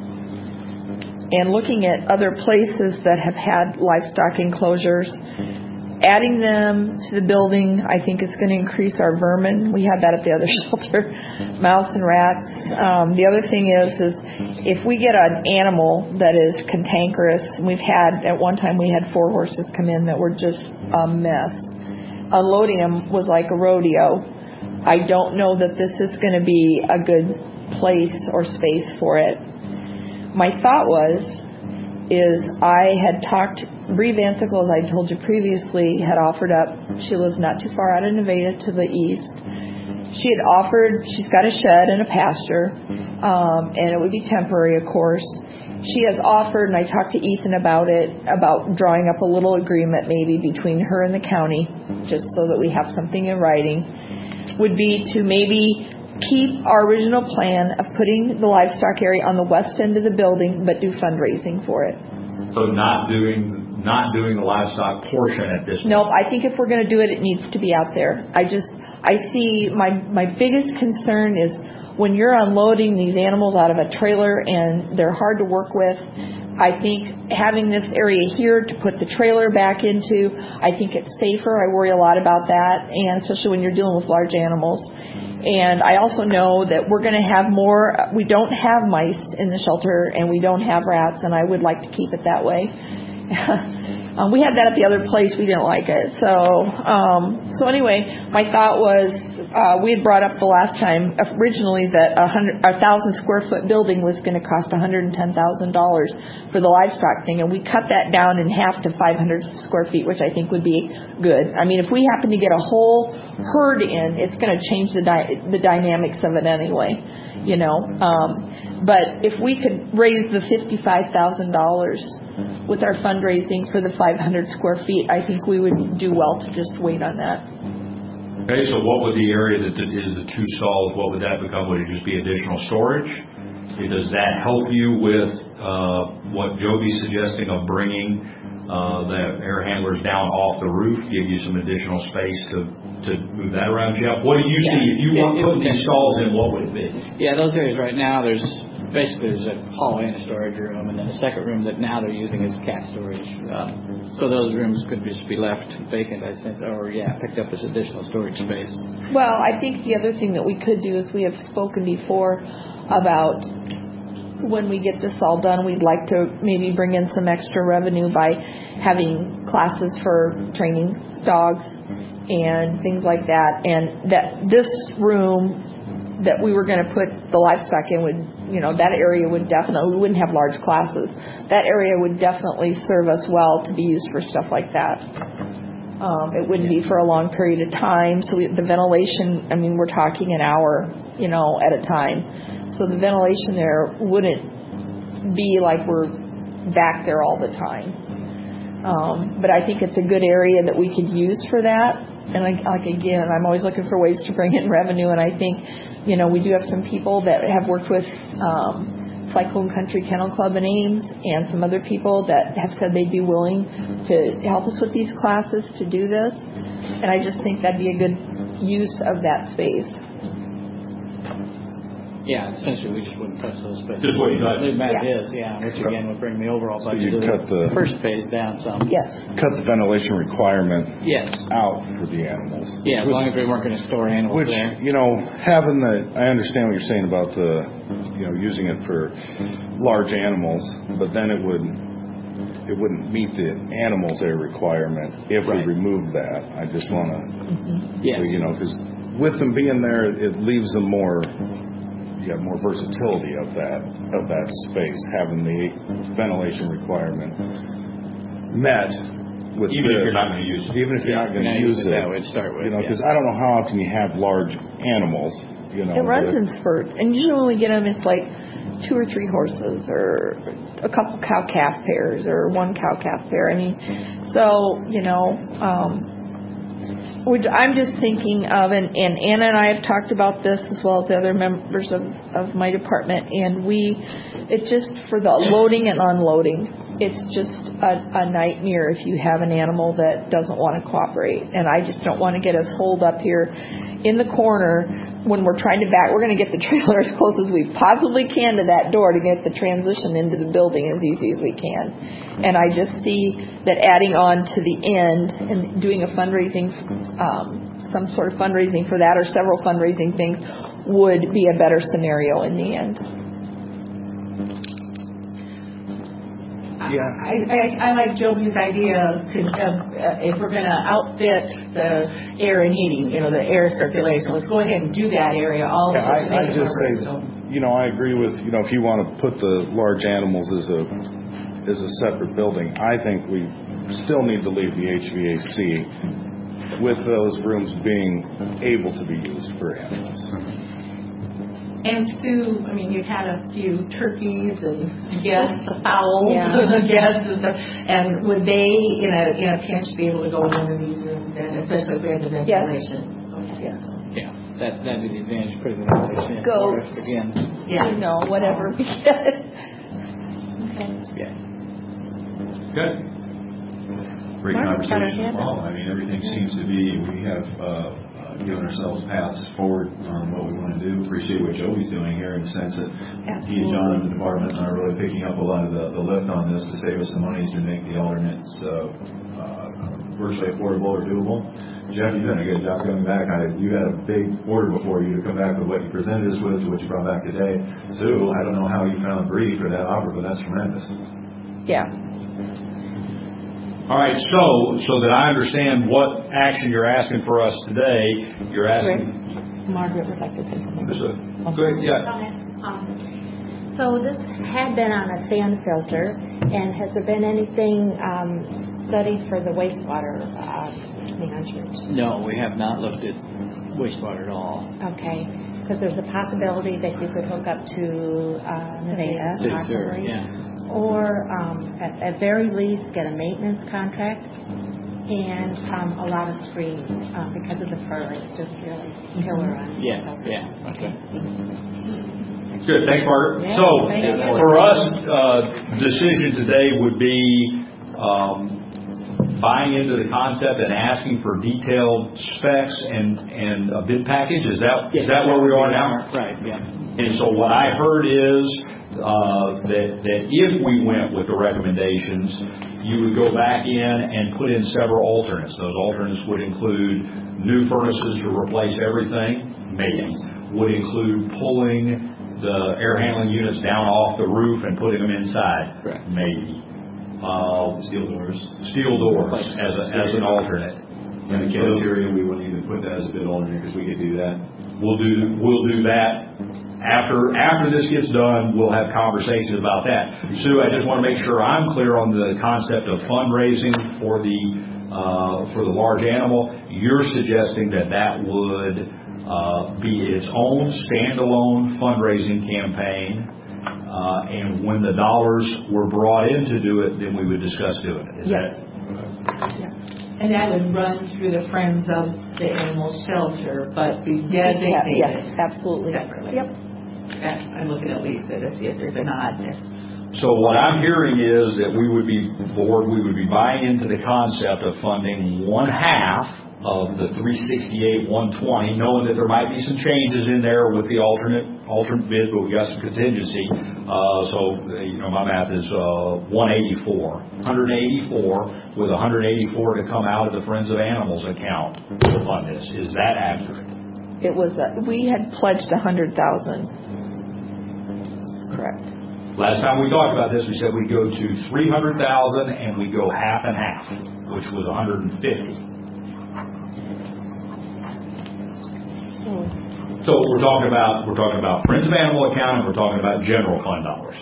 and looking at other places that have had livestock enclosures. Adding them to the building, I think it's going to increase our vermin. We had that at the other shelter, mouse and rats. Um, the other thing is, is if we get an animal that is cantankerous, and we've had, at one time we had four horses come in that were just a mess. Unloading them was like a rodeo. I don't know that this is going to be a good place or space for it. My thought was, is I had talked, Bree Vansicle, as I told you previously, had offered up, she lives not too far out of Nevada to the east. She had offered, she's got a shed and a pasture, um, and it would be temporary, of course. She has offered, and I talked to Ethan about it, about drawing up a little agreement maybe between her and the county, just so that we have something in writing, would be to maybe keep our original plan of putting the livestock area on the west end of the building, but do fundraising for it. So not doing, not doing the livestock portion at this point? Nope, I think if we're going to do it, it needs to be out there. I just, I see, my, my biggest concern is when you're unloading these animals out of a trailer and they're hard to work with, I think having this area here to put the trailer back into, I think it's safer. I worry a lot about that, and especially when you're dealing with large animals. And I also know that we're going to have more, we don't have mice in the shelter and we don't have rats, and I would like to keep it that way. um, we had that at the other place, we didn't like it. So um, so anyway, my thought was, uh, we had brought up the last time originally that a hundred, a thousand square foot building was going to cost one hundred ten thousand dollars for the livestock thing, and we cut that down in half to five hundred square feet, which I think would be good. I mean, if we happen to get a whole herd in, it's going to change the di- the dynamics of it anyway, you know. Um, but if we could raise the fifty-five thousand dollars with our fundraising for the five hundred square feet, I think we would do well to just wait on that. Okay, so what would the area that is the two stalls, what would that become? Would it just be additional storage? Does that help you with uh, what Joby's suggesting of bringing uh, the air handlers down off the roof, give you some additional space to, to move that around? Jeff, what do you see? If you Yeah, want it- putting these stalls in, what would it be? Yeah, those areas right now, there's basically there's a hallway and a storage room, and then a second room that now they're using as cat storage. Um, so those rooms could just be left vacant, I think, or yeah, picked up as additional storage space. Well, I think the other thing that we could do is we have spoken before about when we get this all done, we'd like to maybe bring in some extra revenue by having classes for training dogs and things like that. And that this room that we were going to put the livestock in would, you know, that area would definitely, we wouldn't have large classes. That area would definitely serve us well to be used for stuff like that. Um, it wouldn't be for a long period of time. So we, the ventilation, I mean, we're talking an hour, you know, at a time. So the ventilation there wouldn't be like we're back there all the time. Um, but I think it's a good area that we could use for that. And like, like again, I'm always looking for ways to bring in revenue. And I think, you know, we do have some people that have worked with um, Cyclone Country Kennel Club in Ames and some other people that have said they'd be willing to help us with these classes to do this. And I just think that'd be a good use of that space. Yeah, essentially we just wouldn't touch those spaces. Just what you got. Leave them as Yeah. is, yeah, which again would bring the overall So budget you'd of the, cut the- first phase down some. Yes. Cut the ventilation requirement Yes. out for the animals. Yeah, as long as we weren't going to store animals Which, there. you know, having the, I understand what you're saying about the, you know, using it for large animals, but then it would, it wouldn't meet the animals air requirement if Right. we remove that. I just want to, Yes. you know, because with them being there, it leaves them more, you have more versatility of that, of that space, having the ventilation requirement met with Even if this. you're not going to use it. Even if you're not going to Yeah, use it. that would start with, You know, yeah. because I don't know how often you have large animals, you know. It runs that- in spurts. And usually when we get them, it's like two or three horses or a couple cow-calf pairs or one cow-calf pair. I mean, so, you know, um, which I'm just thinking of, and, and Anna and I have talked about this as well as the other members of, of my department, and we, it's just for the loading and unloading, it's just a, a nightmare if you have an animal that doesn't want to cooperate. And I just don't want to get us holed up here in the corner when we're trying to back. We're going to get the trailer as close as we possibly can to that door to get the transition into the building as easy as we can. And I just see that adding on to the end and doing a fundraising, um, some sort of fundraising for that or several fundraising things would be a better scenario in the end. Yeah. I, I, I like Joby's idea of, of uh, if we're going to outfit the air and heating, you know, the air circulation, let's go ahead and do that area also. Yeah, I, to make I it just more say, versatile. you know, I agree with, you know, if you want to put the large animals as a as a separate building, I think we still need to leave the H V A C with those rooms being able to be used for animals. And Sue, I mean, you had a few turkeys and guests, fowls, Yeah. guests and stuff. And would they, in a in a pinch, be able to go in one of these rooms then, especially if we had the ventilation? Yes. Yeah, that, that'd be the advantage, putting the ventilation in for Goats. us again. Yeah. You know, whatever we get. Yeah. Good. Great Mark, got our conversation hand as up. well. I mean, everything seems to be, we have uh, uh, given ourselves paths forward on what we want to do. Appreciate what Joey's doing here in the sense that he and John and the department are really picking up a lot of the, the lift on this to save us some monies to make the alternates uh, uh, virtually affordable or doable. Jeff, you've done a good job coming back. I, you had a big order before you to come back with what you presented us with to what you brought back today. Sue, I don't know how you found Bree for that offer, but that's tremendous. Yeah. All right, so so that I understand what action you're asking for us today, you're asking. Margaret would like to say something. This is a- Good, yeah. Um, So this had been on a sand filter, and has there been anything um, studied for the wastewater uh, management? No, we have not looked at wastewater at all. Okay, because there's a possibility that you could hook up to uh, Nevada, City sewer, possibly, yeah. or um, at, at very least get a maintenance contract and um, a lot of screening uh, because of the fur. It's just really killer on Yeah, filters. yeah, okay. Good, thanks, Margaret. Yeah, So, thank you. for us, uh, decision today would be um, buying into the concept and asking for detailed specs and, and a bid package. Is that is that where we are now? Right, yeah. And so what I heard is uh, that that if we went with the recommendations, you would go back in and put in several alternates. Those alternates would include new furnaces to replace everything, maybe. Would include pulling the air handling units down off the roof and putting them inside, Correct. maybe. uh, Steel doors. steel doors as a, as an alternate. In the cafeteria, we wouldn't even put that as a bid alternate because we could do that. We'll do we'll do that after after this gets done. We'll have conversations about that. Sue, I just want to make sure I'm clear on the concept of fundraising for the uh, for the large animal. You're suggesting that that would uh, be its own standalone fundraising campaign, uh, and when the dollars were brought in to do it, then we would discuss doing it. Is Yes. that? Yeah. And that would run through the Friends of the Animal Shelter, but be designated Yes, absolutely. separately. Yep. Okay. I'm looking at Lisa to see if there's a nod there. So what I'm hearing is that we would be, board, we would be buying into the concept of funding one half of the three sixty-eight, one twenty, knowing that there might be some changes in there with the alternate alternate bid, but we got some contingency. Uh, so you know, my math is uh, one eighty-four, one eighty-four, with one eighty-four to come out of the Friends of Animals account to fund this. Is that accurate? It was, uh, we had pledged a hundred thousand. Correct. Last time we talked about this, we said we'd go to three hundred thousand and we go half and half, which was one hundred fifty. So we're talking about we're talking about Friends of Animal account, and we're talking about general fund dollars.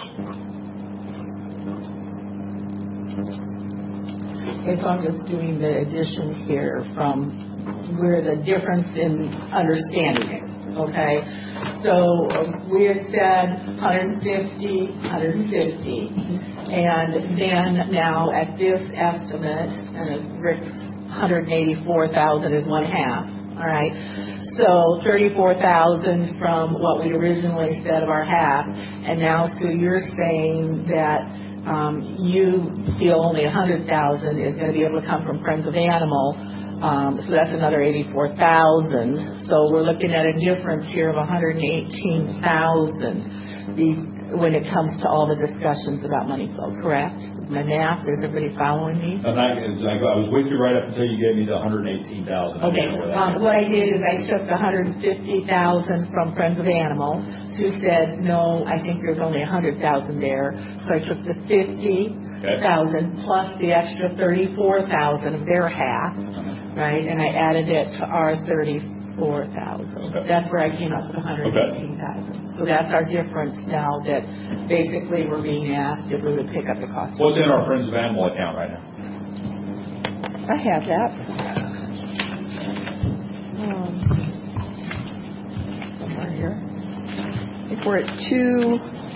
Okay, so I'm just doing the additions here from where the difference in understanding is. Okay, so uh, we had said one hundred fifty, one hundred fifty, and then now at this estimate, and as Rick's one hundred eighty-four thousand is one half. All right, so thirty-four thousand from what we originally said of our half, and now Sue, you're saying that um, you feel only one hundred thousand is going to be able to come from Friends of Animal, um, so that's another eighty-four thousand. So we're looking at a difference here of one hundred eighteen thousand when it comes to all the discussions about money flow. Correct? Is my math? Is everybody following me? And I, I was with you right up until you gave me the one hundred eighteen thousand. Okay. Um, what I did is I took the one hundred fifty thousand from Friends of Animal. Sue said, no, I think there's only one hundred thousand there. So I took the fifty thousand okay. plus the extra thirty-four thousand of their half, uh-huh. right? And I added it to our thirty-four thousand. Okay. That's where I came up with one hundred eighteen thousand. Okay. So that's our difference now that basically we're being asked if we would pick up the cost. What's in our Friends of Animal account right now? I have that. Um, somewhere here. I think we're at two,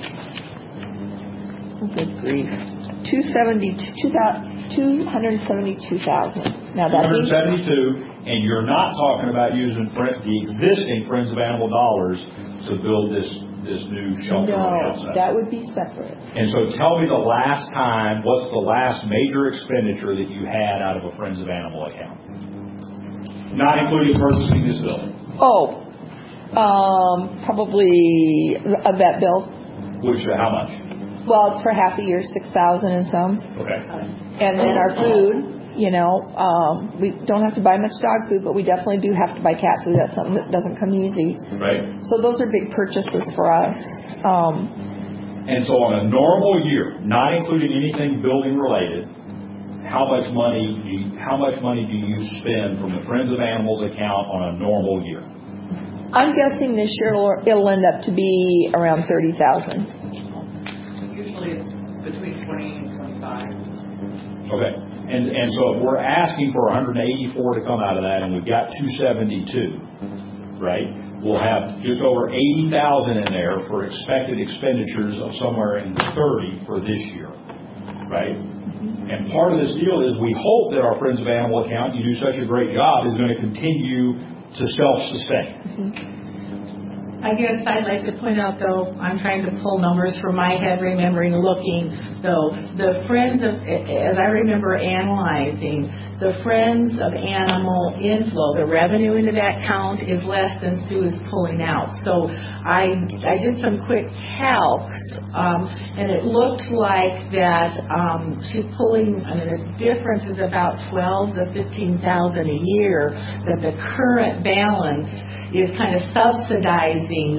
oh good grief, two seventy-two, two hundred seventy-two thousand. Now that's two hundred seventy-two, and you're not talking about using the existing Friends of Animal dollars to build this this new shelter. No, that would be separate. And so tell me the last time, what's the last major expenditure that you had out of a Friends of Animal account? Not including purchasing this building. Oh, um, probably a vet bill. Which, uh, how much? Well, it's for half a year, six thousand and some. Okay. And then our food. You know, um, we don't have to buy much dog food, but we definitely do have to buy cat food. That's something that doesn't come easy. Right. So those are big purchases for us. Um, and so on a normal year, not including anything building related, how much money do you, how much money do you spend from the Friends of Animals account on a normal year? I'm guessing this year it'll, it'll end up to be around thirty thousand. Usually it's between twenty and twenty-five. Okay. And and so if we're asking for one hundred eighty-four to come out of that, and we've got two seventy-two, right? We'll have just over eighty thousand in there for expected expenditures of somewhere in thirty for this year, right? And part of this deal is we hope that our Friends of Animal account, you do such a great job, is going to continue to self-sustain. Mm-hmm. I guess I'd like to point out, though, I'm trying to pull numbers from my head, remembering looking, though, the Friends of, as I remember analyzing, the Friends of Animal inflow, the revenue into that count is less than Sue is pulling out. So I, I did some quick calcs, um, and it looked like that um, she's pulling, I mean, the difference is about twelve to fifteen thousand a year, that the current balance is kind of subsidizing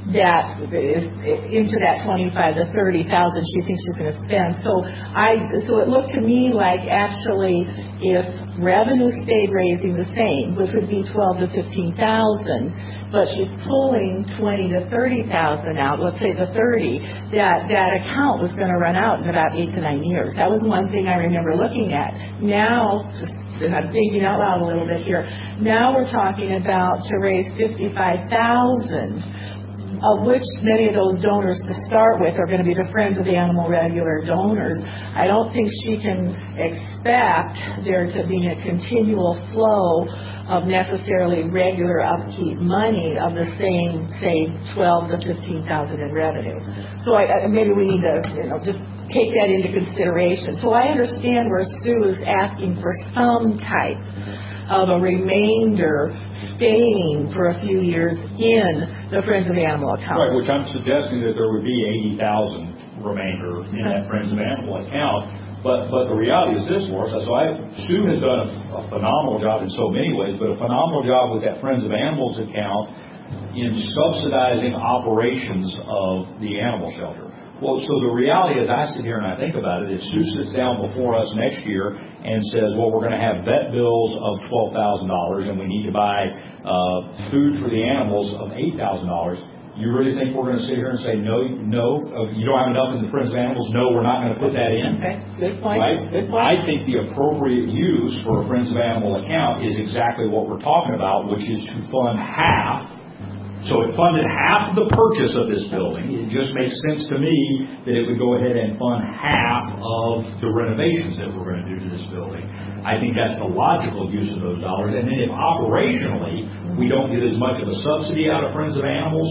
that is into that twenty-five to thirty thousand she thinks she's going to spend. So I, so it looked to me like actually if revenue stayed raising the same, which would be twelve to fifteen thousand, but she's pulling twenty to thirty thousand out, let's say the thirty, that that account was going to run out in about eight to nine years. That was one thing I remember looking at. Now, just and I'm thinking out loud a little bit here. Now we're talking about to raise fifty-five thousand, of which many of those donors to start with are going to be the Friends of the Animal regular donors. I don't think she can expect there to be a continual flow of necessarily regular upkeep money of the same, say, twelve to fifteen thousand in revenue. So I, I, maybe we need to, you know, just take that into consideration. So I understand where Sue is asking for some type of a remainder staying for a few years in the Friends of the Animal account. Right, which I'm suggesting that there would be eighty thousand remainder in that Friends of Animal account. But but the reality is this, Laura. So I, Sue has done a, a phenomenal job in so many ways, but a phenomenal job with that Friends of Animals account in subsidizing operations of the animal shelter. Well, so the reality is I sit here and I think about it, if Sue sits down before us next year and says, well, we're going to have vet bills of twelve thousand dollars and we need to buy uh, food for the animals of eight thousand dollars, you really think we're going to sit here and say, no, no, uh, you don't have enough in the Friends of Animals, no, we're not going to put that in? Okay, good point. Right? Good point. I think the appropriate use for a Friends of Animal account is exactly what we're talking about, which is to fund half. So it funded half of the purchase of this building. It just makes sense to me that it would go ahead and fund half of the renovations that we're going to do to this building. I think that's the logical use of those dollars. And then if operationally we don't get as much of a subsidy out of Friends of Animals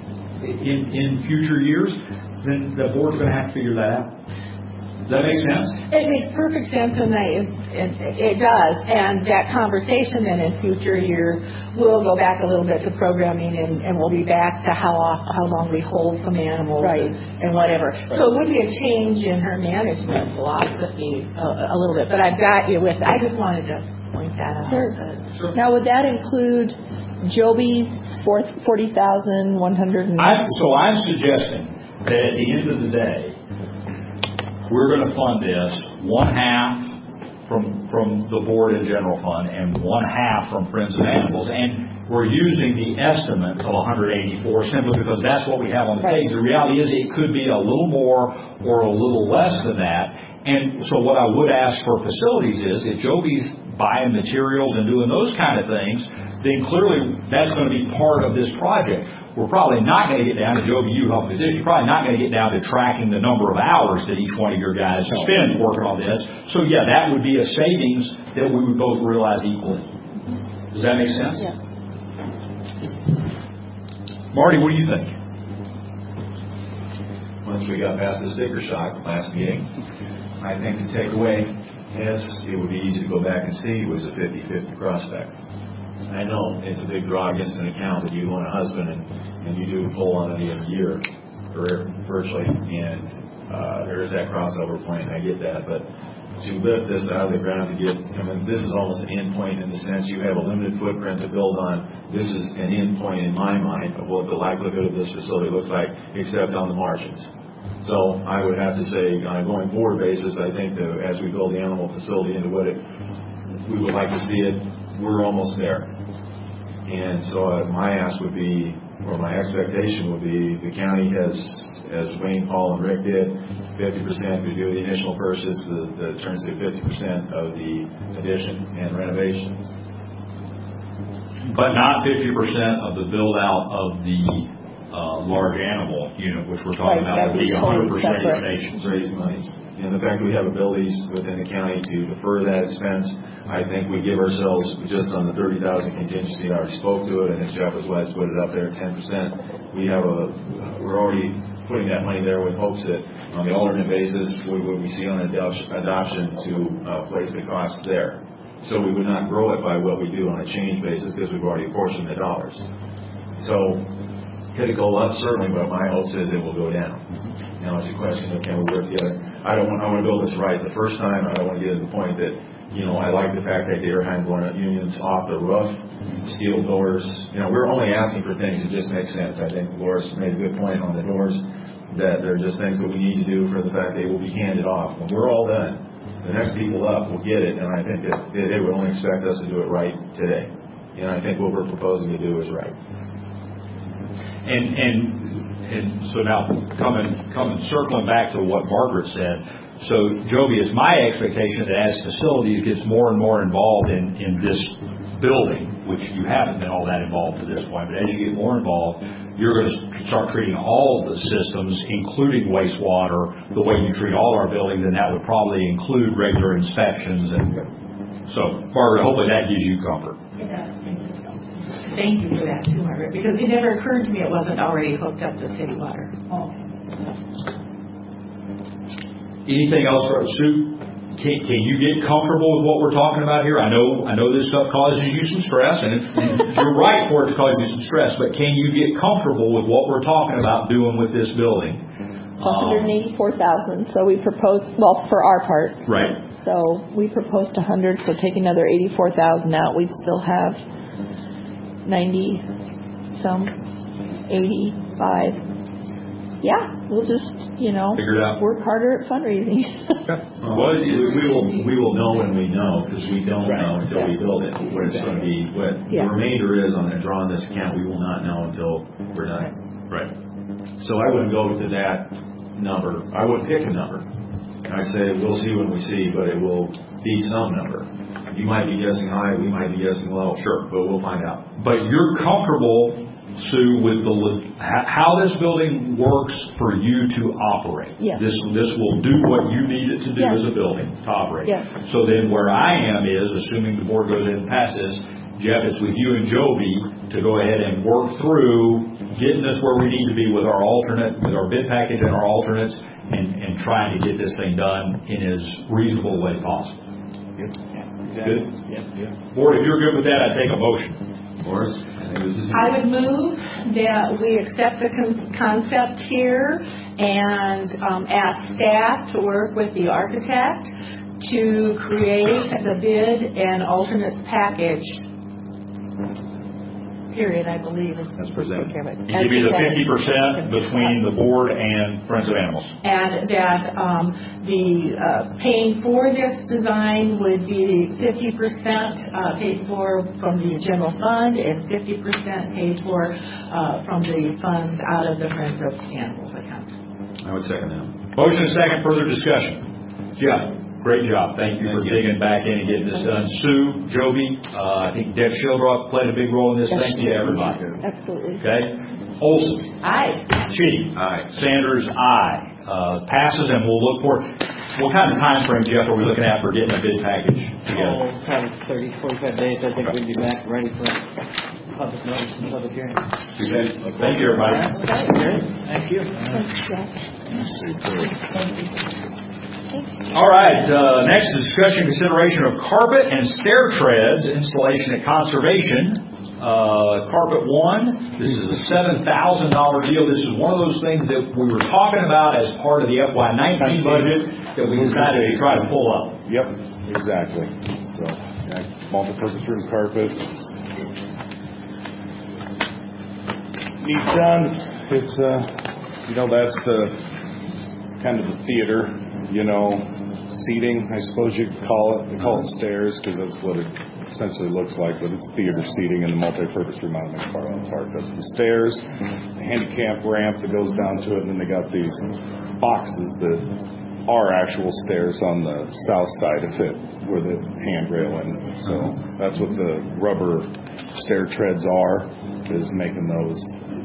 in, in future years, then the board's going to have to figure that out. Does that make sense? It makes perfect sense, and I, it, it does. And that conversation then in future years will go back a little bit to programming, and, and we'll be back to how off, how long we hold some animals Right. and, and whatever. Right. So it would be a change in her management philosophy a, a little bit. But I've got you with. I just wanted to point that out. Sure. Sure. Now, would that include Joby's forty thousand one hundred? I'm, so I'm suggesting that at the end of the day, we're going to fund this one half from from the board and general fund and one half from Friends of Animals, and we're using the estimate of one hundred eighty-four simply because that's what we have on the page. The reality is it could be a little more or a little less than that. And so what I would ask for facilities is if Joby's buying materials and doing those kind of things, then clearly that's going to be part of this project. We're probably not going to get down to, Joby, you help with this, you're probably not going to get down to tracking the number of hours that each one of your guys spends working on this. So, yeah, that would be a savings that we would both realize equally. Does that make sense? Yeah. Marty, what do you think? Once we got past the sticker shock last meeting, I think the takeaway is it would be easy to go back and see was a fifty-fifty prospect. I know it's a big draw against an account that you want a husband and, and you do pull on it every year, or virtually, and uh, there is that crossover point, I get that, but to lift this out of the ground to get, I mean, this is almost an end point in the sense you have a limited footprint to build on. This is an end point in my mind of what the likelihood of this facility looks like, except on the margins. So I would have to say, on a going forward basis, I think that as we build the animal facility into what it, we would like to see it, we're almost there. And so uh, my ask would be, or my expectation would be, the county has, as Wayne, Paul, and Rick did, fifty percent to do the initial purchase, the, the turns to fifty percent of the addition and renovation. But not fifty percent of the build out of the uh, large animal unit, which we're talking Right, about would be one hundred percent separate. donations. Raising monies. And the fact that we have abilities within the county to defer that expense, I think we give ourselves, just on the thirty thousand contingency, I already spoke to it, and as Jeff was wise to put it up there at ten percent, we have a, we're already putting that money there with hopes that on the alternate basis, we would we see on adoption, adoption to uh, place the costs there. So we would not grow it by what we do on a change basis because we've already apportioned the dollars. So could it go up? Certainly, but my hope is it will go down. Now it's a question of can we work together. I don't want, I want to build this right the first time. I don't want to get to the point that You know, I like the fact that they were handling unions off the roof, steel doors. You know, we're only asking for things that just make sense. I think Loris made a good point on the doors, that they're just things that we need to do for the fact they will be handed off. When we're all done, the next people up will get it, and I think that they would only expect us to do it right today. And I think what we're proposing to do is right. And and and so now coming coming circling back to what Margaret said. So Joby, it's my expectation that as facilities gets more and more involved in in this building, which you haven't been all that involved to this point, but as you get more involved, you're going to start treating all of the systems, including wastewater, the way you treat all our buildings, and that would probably include regular inspections. And so, Margaret, hopefully that gives you comfort. It does. Thank you for that too, Margaret, because it never occurred to me it wasn't already hooked up to city water. Oh. Anything else, Sue? Can, can you get comfortable with what we're talking about here? I know I know this stuff causes you some stress, and, it, and you're right for it to cause you some stress, but can you get comfortable with what we're talking about doing with this building? It's one hundred eighty-four thousand dollars, so we proposed, well, for our part. Right. So we proposed one hundred, so take another eighty-four thousand out, we'd still have ninety some, eighty-five. Yeah, we'll just, you know, figure it out. Work harder at fundraising. Well, we, we will we will know when we know, because we don't right. know until we build it what it's going to be. What yeah. the remainder is on the drawing this account, we will not know until we're done. Right. So I wouldn't go to that number. I wouldn't pick a number. I'd say we'll see when we see, but it will be some number. You might be guessing high, we might be guessing low. Sure, but we'll find out. But you're comfortable, Sue, with the how this building works for you to operate. Yes. This this will do what you need it to do yes. as a building to operate. Yes. So then where I am is, assuming the board goes in and passes, Jeff, it's with you and Joby to go ahead and work through getting us where we need to be with our alternate, with our bid package and our alternates, and, and trying to get this thing done in as reasonable a way possible. Yep. Yeah, exactly. Good? Yep. Yep. Board, if you're good with that, I'd take a motion. Morris? I would move that we accept the con- concept here and um, ask staff to work with the architect to create the bid and alternates package. Period, I believe. Is That's presented. You give me the fifty percent between the board and Friends of Animals. And that um, the uh, paying for this design would be fifty percent uh, paid for from the general fund and fifty percent paid for uh, from the funds out of the Friends of Animals account. I would second that. Motion second, further discussion. Jeff. Great job. Thank you Thank for you. digging back in and getting this done. Sue, Joby, uh, I think Deb Shildroth played a big role in this. Yes, Thank you to everybody. Absolutely. Okay? Olson. Aye. Chitty. Aye. Sanders, aye. Uh, passes, and we'll look for, what kind of time frame, Jeff, are we looking at for getting a bid package together? Oh, probably thirty, forty-five days. I think we'd be back ready for public notice and public hearing. Okay. Thank you, everybody. Thank you. Thanks, Jeff. All right, uh, next is discussion consideration of carpet and stair treads installation at Conservation. Uh, carpet one, this is a seven thousand dollars deal. This is one of those things that we were talking about as part of the F Y nineteen budget that we decided to try to pull up. Yep, exactly. So, yeah, multi-purpose room carpet. Needs done. It's, uh, you know, that's the kind of the theater. You know, seating, I suppose you could call it. They call it stairs because that's what it essentially looks like, but it's theater seating in the multi-purpose room out in McFarland Park. That's the stairs, the handicap ramp that goes down to it, and then they got these boxes that are actual stairs on the south side of it where the handrail in. So that's what the rubber stair treads are, is making those.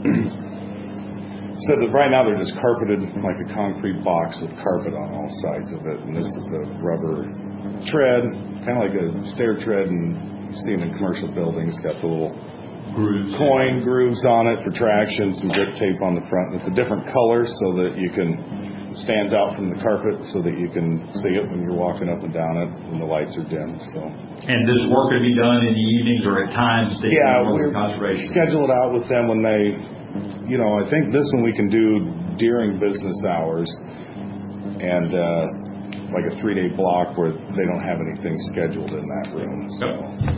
So that right now they're just carpeted like a concrete box with carpet on all sides of it, and this is a rubber tread, kind of like a stair tread, and you see them in commercial buildings. It's got the little grooves, coin grooves on it for traction, some grip tape on the front. And it's a different color so that you can stands out from the carpet, so that you can see it when you're walking up and down it when the lights are dim. So. And this work could be done in the evenings or at times that yeah, you we're conservation. Schedule it out with them when they. You know, I think this one we can do during business hours, and uh, like a three-day block where they don't have anything scheduled in that room. So.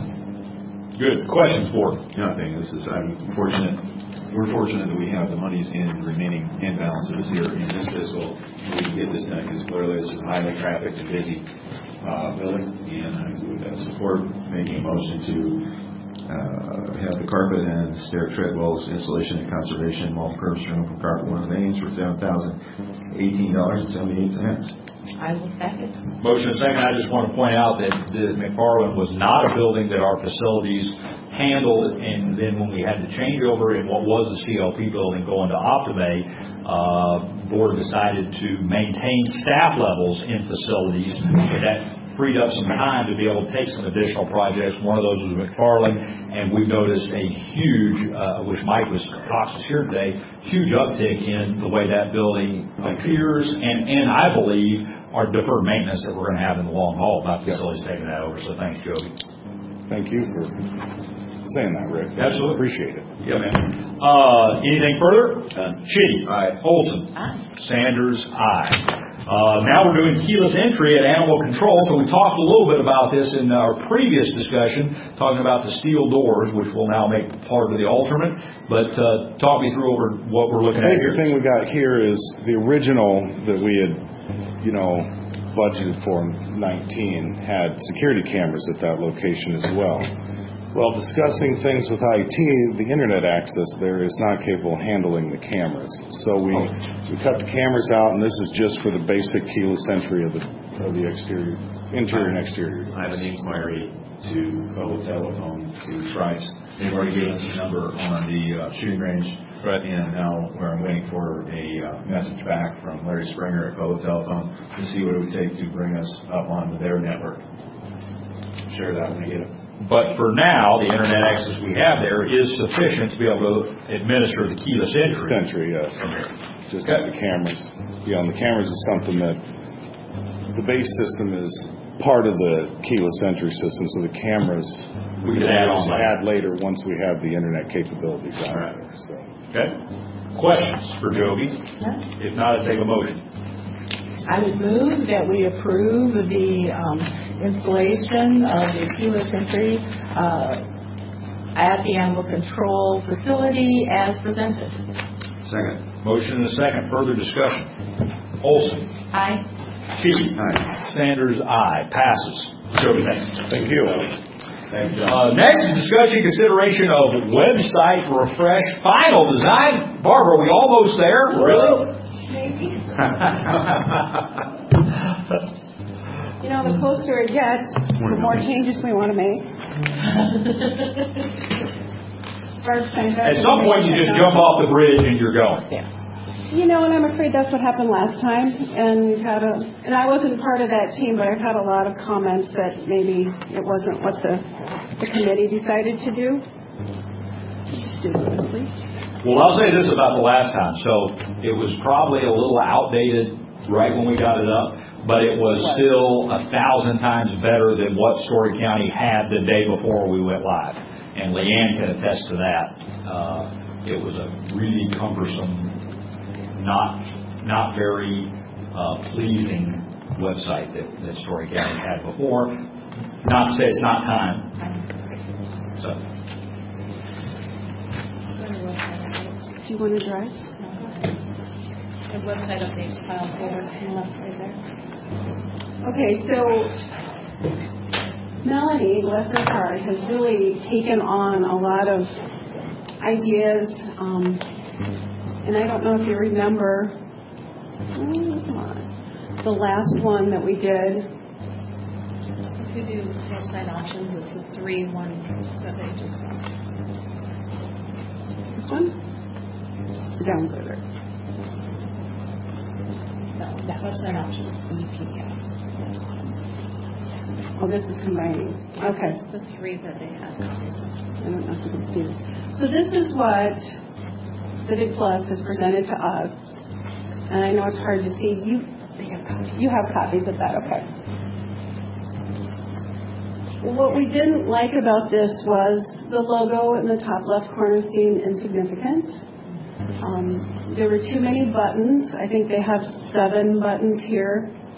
Good. Questions, board? Nothing. This is, I'm fortunate, we're fortunate that we have the monies in the remaining end balances here in this fiscal. We can get this done because clearly this is a highly trafficked and busy uh, building, and I would uh, support making a motion to uh, have the carpet and stair treadwells installation and conservation multiple curbs from open carpet one of the mains for seven thousand eighteen dollars and seventy-eight cents. I will second. Motion second. I just want to point out that the McFarland was not a building that our facilities handled, and then when we had the changeover in what was the C L P building going to Optimay, uh, board decided to maintain staff levels in facilities. That freed up some time to be able to take some additional projects. One of those was McFarland, and we've noticed a huge, uh, which Mike was Cox is here today, huge uptick in the way that building appears, and, and I believe our deferred maintenance that we're going to have in the long haul about facilities taking that over. So thanks, Joby. Thank you for saying that, Rick. Absolutely. Appreciate it. Yeah, man. Uh, anything further? Uh, Chitty. Aye. Olson. Aye. Sanders. Aye. Uh, now we're doing keyless entry at animal control. So we talked a little bit about this in our previous discussion, talking about the steel doors, which will now make part of the alternate. But uh, talk me through over what we're looking The at basic here. thing we got here is the original that we had, you know, budgeted for in nineteen had security cameras at that location as well. Well, discussing things with I T, the internet access there is not capable of handling the cameras. So we, we cut the cameras out, and this is just for the basic keyless entry of the of the exterior, interior and exterior. I have an inquiry to Cobalt Telephone to Trice. They've already given us a number on the uh, shooting range, right? And now where I'm waiting for a uh, message back from Larry Springer at Cobalt Telephone to see what it would take to bring us up onto their network. Share that when I get it. But for now, the internet access we have there is sufficient to be able to administer the keyless entry. Entry, yes. Just Okay. like the cameras. Yeah, and the cameras is something that the base system is part of the keyless entry system, so the cameras We can add on later. add later once we have the internet capabilities out Right. there. So. Okay. Questions for Joby? If not, I'd take a motion. I would move that we approve the um, installation of the keyless entry uh, at the animal control facility as presented. Second. Motion and a second. Further discussion. Olson. Aye. Key. Aye. Sanders, aye. Passes. Joby, thanks. Thank you. Thank you, John. Uh, next is discussion consideration of website refresh final design. Barbara, are we almost there? Really? Maybe. You know, the closer it gets, the more changes we want to make. At some point, you just jump off the bridge and you're going. Yeah. You know, and I'm afraid that's what happened last time. And we've had a, and I wasn't part of that team, but I've had a lot of comments that maybe it wasn't what the, the committee decided to do. Stupidly. Well, I'll say this about the last time. So it was probably a little outdated right when we got it up, but it was still a thousand times better than what Story County had the day before we went live. And Leanne can attest to that. Uh, it was a really cumbersome, not not very uh, pleasing website that, that Story County had before. Not to say it's not time. So. Do you want to drive? The website updates file folder on the left right there. Okay, so Melanie Lester Card has really taken on a lot of ideas, um, and I don't know if you remember oh, come on, the last one that we did. If you do website options, it's the three one seven pages. This one? Downloader. No, that website options is the P D F. Oh, this is combining. Okay. The three that they had. I don't know if you can see this. So this is what Civic Plus has presented to us. And I know it's hard to see. You, you have copies of that, okay. What we didn't like about this was the logo in the top left corner seemed insignificant. Um, there were too many buttons. I think they have seven buttons here.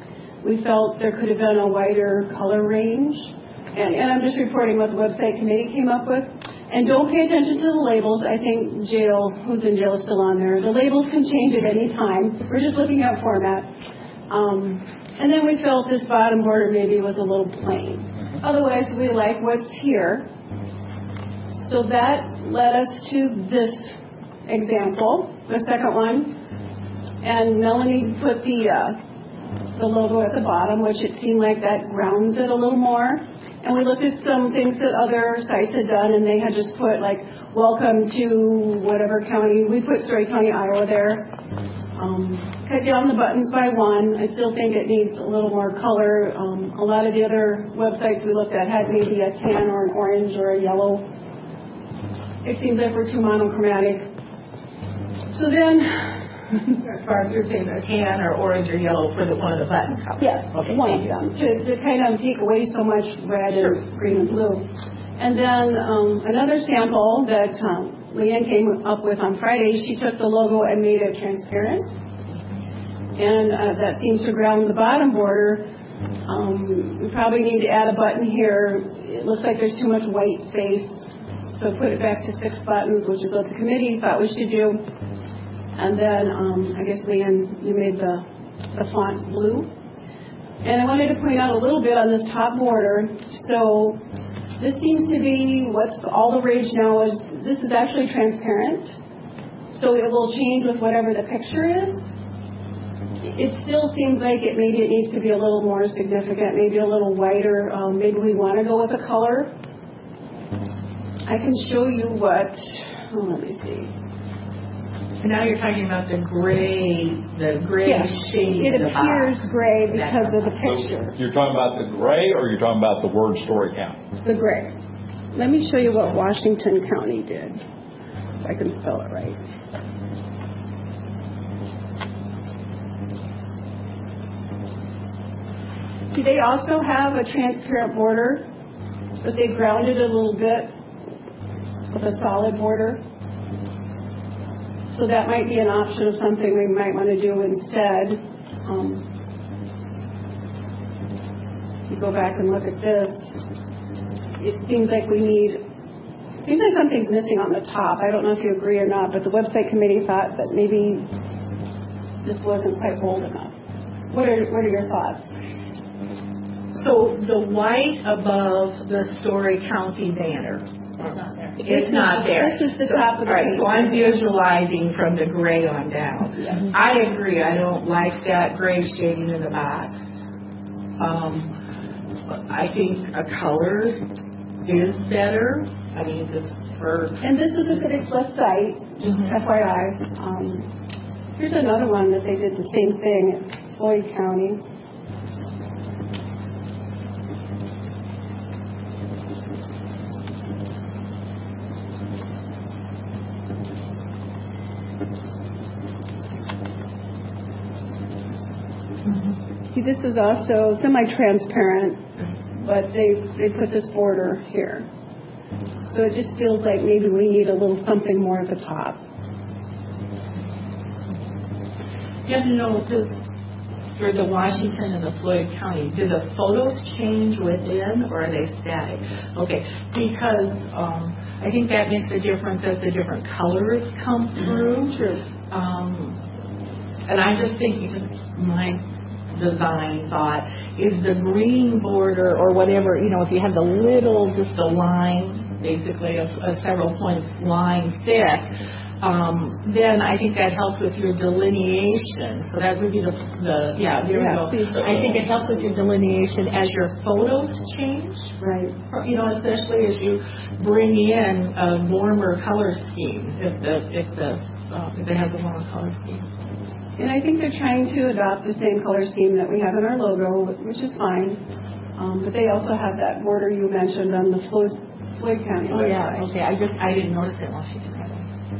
we felt there could have been a wider color range. And, and I'm just reporting what the website committee came up with. And don't pay attention to the labels. I think jail, who's in jail is still on there. The labels can change at any time. We're just looking at format. Um, and then we felt this bottom border maybe was a little plain. Otherwise, we like what's here. So that led us to this example, the second one. And Melanie put the uh, the logo at the bottom, which it seemed like that grounds it a little more. And we looked at some things that other sites had done, and they had just put like, welcome to whatever county. We put Story County, Iowa there. Um, cut down the buttons by one. I still think it needs a little more color. Um, a lot of the other websites we looked at had maybe a tan or an orange or a yellow. It seems like we're too monochromatic. So then, Barb, you're saying a tan or orange or yellow for the one of the button colors. yes, Okay, one thank of you. them to, to kind of take away so much red Sure. and green and blue. And then um, another sample that um, Leanne came up with on Friday, she took the logo and made it transparent. And uh, that seems to ground the bottom border. Um, we probably need to add a button here. It looks like there's too much white space. So put it back to six buttons, which is what the committee thought we should do. And then um, I guess, Leanne, you made the, the font blue. And I wanted to point out a little bit on this top border. So this seems to be what's all the rage now is this is actually transparent. So it will change with whatever the picture is. It still seems like it maybe it needs to be a little more significant, maybe a little whiter. Um, maybe we want to go with a color. I can show you what, oh, let me see. And now you're talking about the gray, the gray Yes, shade. it of the appears box. gray because of the picture. You're talking about the gray, or you're talking about the word Story County? The gray. Let me show you what Washington County did, if I can spell it right. See, they also have a transparent border, but they grounded it a little bit with a solid border. So that might be an option of something we might want to do instead. Um, if you go back and look at this, it seems like we need, it seems like something's missing on the top. I don't know if you agree or not, but the website committee thought that maybe this wasn't quite bold enough. What are, what are your thoughts? So the white above the Story County banner. It's not there. It's not there. This is the So- top of the All right, page. so I'm visualizing from the gray on down. Yes. I agree. I don't like that gray shading in the box. Um, I think a color is better. I mean, just for. And this is a Civic Plus site, just F Y I. Um, here's another one that they did the same thing. It's Floyd County. See, this is also semi-transparent, but they they put this border here. So it just feels like maybe we need a little something more at the top. You have to know this, for the Washington and the Floyd County, do the photos change within or are they static? Okay, because um, I think that makes a difference as the different colors come through. True. Um, and I'm just thinking, just my design thought, is the green border or whatever, you know, if you have the little, just a line, basically a, a several point line thick, um, then I think that helps with your delineation. So that would be the, the yeah, there Yeah, we see. go. I think it helps with your delineation as your photos change. Right. You know, especially as you bring in a warmer color scheme, if the if the uh, if it has a warmer color scheme. And I think they're trying to adopt the same color scheme that we have in our logo, which is fine. Um, but they also have that border you mentioned on the Floyd, Floyd County Oh yeah, website. okay. I just I didn't notice it while she was having.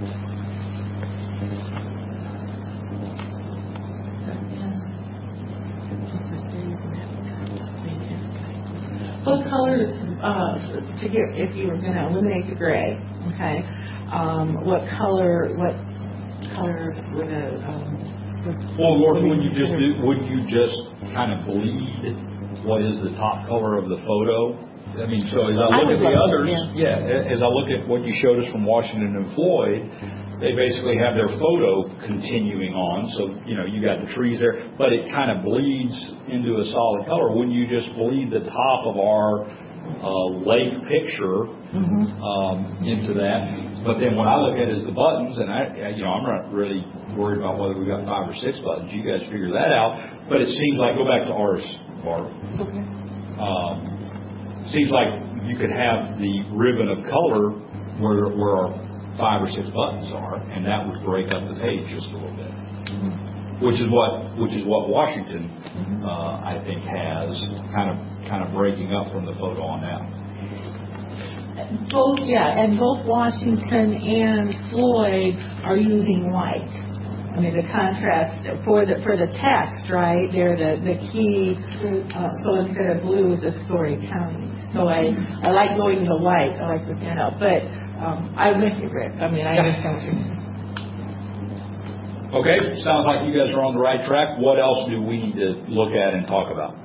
What colors uh, to get if you were going to eliminate the gray? Okay, um, what color? What colors were the um, Well, Marcia, would you just do, would you just kind of bleed what is the top color of the photo? I mean, so as I I look would at the love to, others, yeah. yeah, as I look at what you showed us from Washington and Floyd, they basically have their photo continuing on. So, you know, you got the trees there, but it kind of bleeds into a solid color. Wouldn't you just bleed the top of our uh, lake picture Mm-hmm. um, into that? But then what I look at is the buttons, and I, you know, I'm not really worried about whether we got five or six buttons. You guys figure that out. But it seems like, go back to ours, Barb. Okay. Um, seems like you could have the ribbon of color where where our five or six buttons are, and that would break up the page just a little bit. Mm-hmm. Which is what which is what Washington, mm-hmm. uh, I think, has kind of kind of breaking up from the photo on now. Both, yeah, and both Washington and Floyd are using white. I mean, the contrast for the for the text, right? They're the the key. Uh, so instead of blue, it's Story County. So I I like going to the white. I like the stand out, but um, I miss you, Rick. I mean, I understand what you're saying. Okay, sounds like you guys are on the right track. What else do we need to look at and talk about?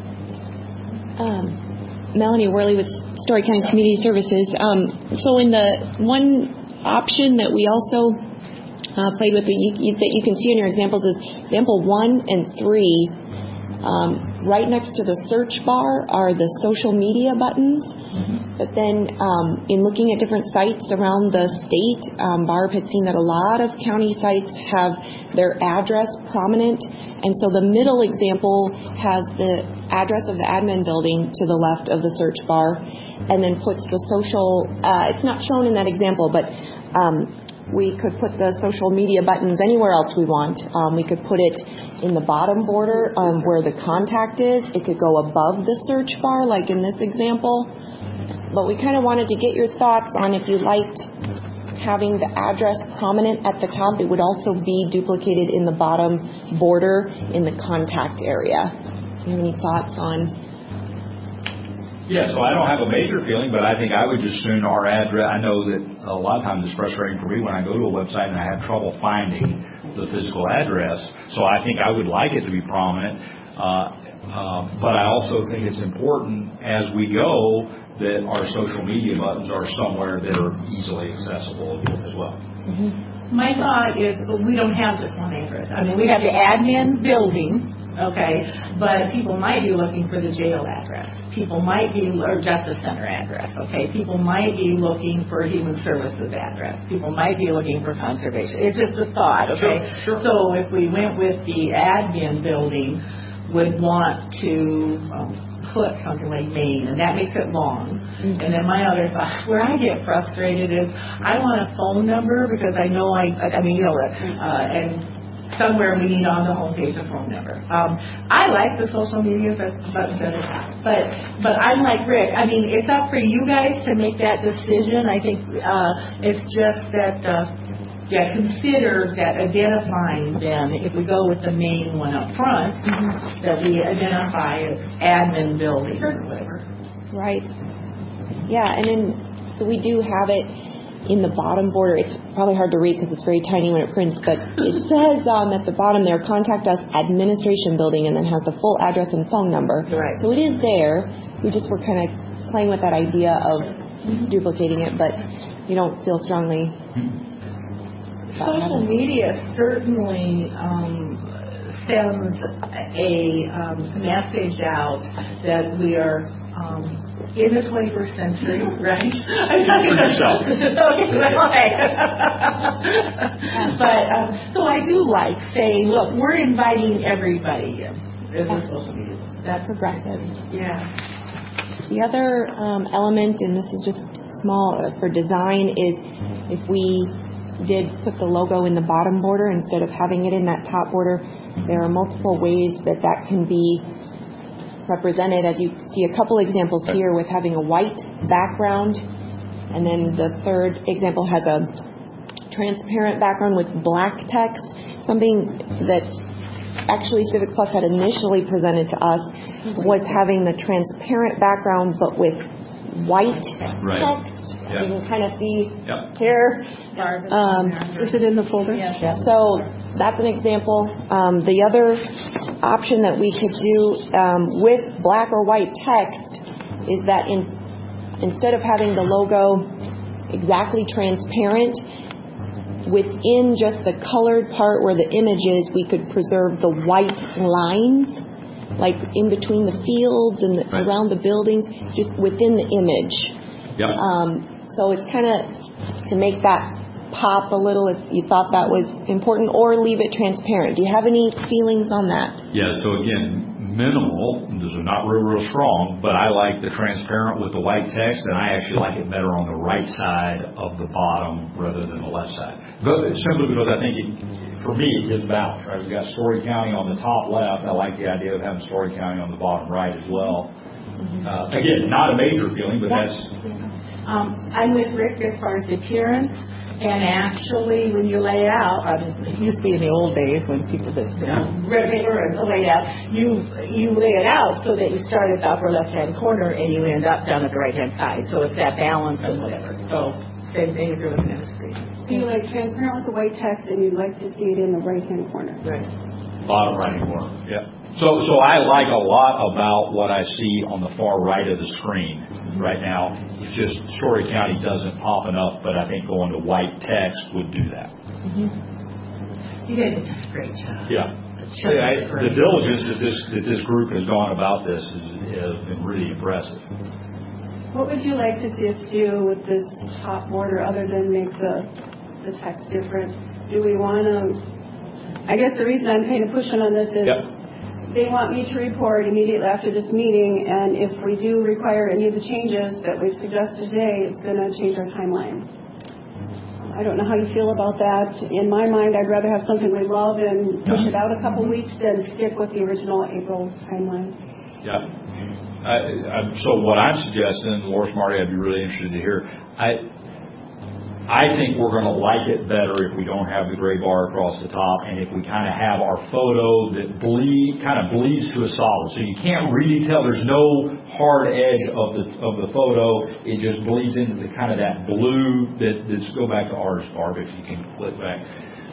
Um. Melanie Worley with Story County Community Services. Um, so in the one option that we also uh, played with that you, you, that you can see in your examples is example one and three. Um, right next to the search bar are the social media buttons. Mm-hmm. But then um, in looking at different sites around the state, um, Barb had seen that a lot of county sites have their address prominent. And so the middle example has the address of the admin building to the left of the search bar, and then puts the social, uh, it's not shown in that example, but um, we could put the social media buttons anywhere else we want. Um, we could put it in the bottom border um, where the contact is. It could go above the search bar, like in this example. But we kind of wanted to get your thoughts on if you liked having the address prominent at the top. It would also be duplicated in the bottom border in the contact area. Do you have any thoughts on? Yeah, so I don't have a major feeling, but I think I would just soon our address. I know that a lot of times it's frustrating for me when I go to a website and I have trouble finding the physical address. So I think I would like it to be prominent. Uh, uh, but I also think it's important as we go that our social media buttons are somewhere that are easily accessible as well. Mm-hmm. My thought is we don't have this one address. I mean, we have the admin building. Okay, but people might be looking for the jail address. People might be, or Justice Center address. Okay, people might be looking for Human Services address. People might be looking for conservation. It's just a thought. Okay, sure, sure. So if we went with the admin building, would want to um, put something like Maine, and that makes it long. Mm-hmm. And then my other thought, where I get frustrated is I want a phone number because I know I, I mean, you know, uh, and. Somewhere we need on the homepage a phone number. Um, I like the social media buttons at the top, but but I'm like Rick. I mean, it's up for you guys to make that decision. I think uh, it's just that uh, yeah, consider that identifying then if we go with the main one up front, mm-hmm. that we identify as admin building or whatever. Right. Yeah, and then so we do have it. In the bottom border, it's probably hard to read because it's very tiny when it prints, but it says um, at the bottom there, contact us administration building, and then has the full address and phone number. Right. So it is there. We just were kind of playing with that idea of mm-hmm. duplicating it, but you don't feel strongly. Social media certainly um, sends a um, message out that we are um, in the twenty-first century, right? I'm not going to But um, so I do like saying, look, we're inviting everybody in. This is social media. That's progressive. Yeah. The other um, element, and this is just small uh, for design, is if we did put the logo in the bottom border instead of having it in that top border, there are multiple ways that that can be represented, as you see a couple examples here with having a white background, and then the third example has a transparent background with black text, something that actually Civic Plus had initially presented to us was having the transparent background but with white Right. text. Yeah. You can kind of see Yep. here. Um, Is it in the folder? Yeah, so that's an example. Um, the other option that we could do um, with black or white text is that in, instead of having the logo exactly transparent, within just the colored part where the image is, we could preserve the white lines, like in between the fields and the, Right. around the buildings, just within the image. Yep. Um, so it's kind of to make that pop a little if you thought that was important, or leave it transparent. Do you have any feelings on that? Yeah, so again, minimal, those are not real, real strong, but I like the transparent with the white text, and I actually like it better on the right side of the bottom rather than the left side. But simply because I think, it, for me, it gives balance, right? We've got Story County on the top left. I like the idea of having Story County on the bottom right as well. Uh, again, not a major feeling, but that's... Um, I'm with Rick as far as the appearance. And actually, when you lay out, I mean, it used to be in the old days when people did, you know, regular and the layout, you you lay it out so that you start at the upper left-hand corner and you end up down at the right-hand side. So it's that balance and whatever. So same thing if you're looking at the screen. So you like transparent with the white text, and you'd like to see it in the right-hand corner. Right. Bottom right corner. Yeah. So, so I like a lot about what I see on the far right of the screen right now. It's just Story County doesn't pop enough, but I think going to white text would do that. Mm-hmm. You guys have done a great job. Yeah. See, I, the diligence that this that this group has gone about this is, has been really impressive. What would you like to see us do with this top border other than make the the text different? Do we want to? I guess the reason I'm kind of pushing on this is. Yep. They want me to report immediately after this meeting, and if we do require any of the changes that we've suggested today, it's going to change our timeline. I don't know how you feel about that. In my mind, I'd rather have something we love and push it out a couple weeks than stick with the original April timeline. Yeah. I, I, so what I'm suggesting, Loris, Marty, I'd be really interested to hear. I I think we're going to like it better if we don't have the gray bar across the top, and if we kind of have our photo that bleed, kind of bleeds to a solid. So you can't really tell. There's no hard edge of the of the photo. It just bleeds into the kind of that blue that that's go back to ours, Barb, if you can click back.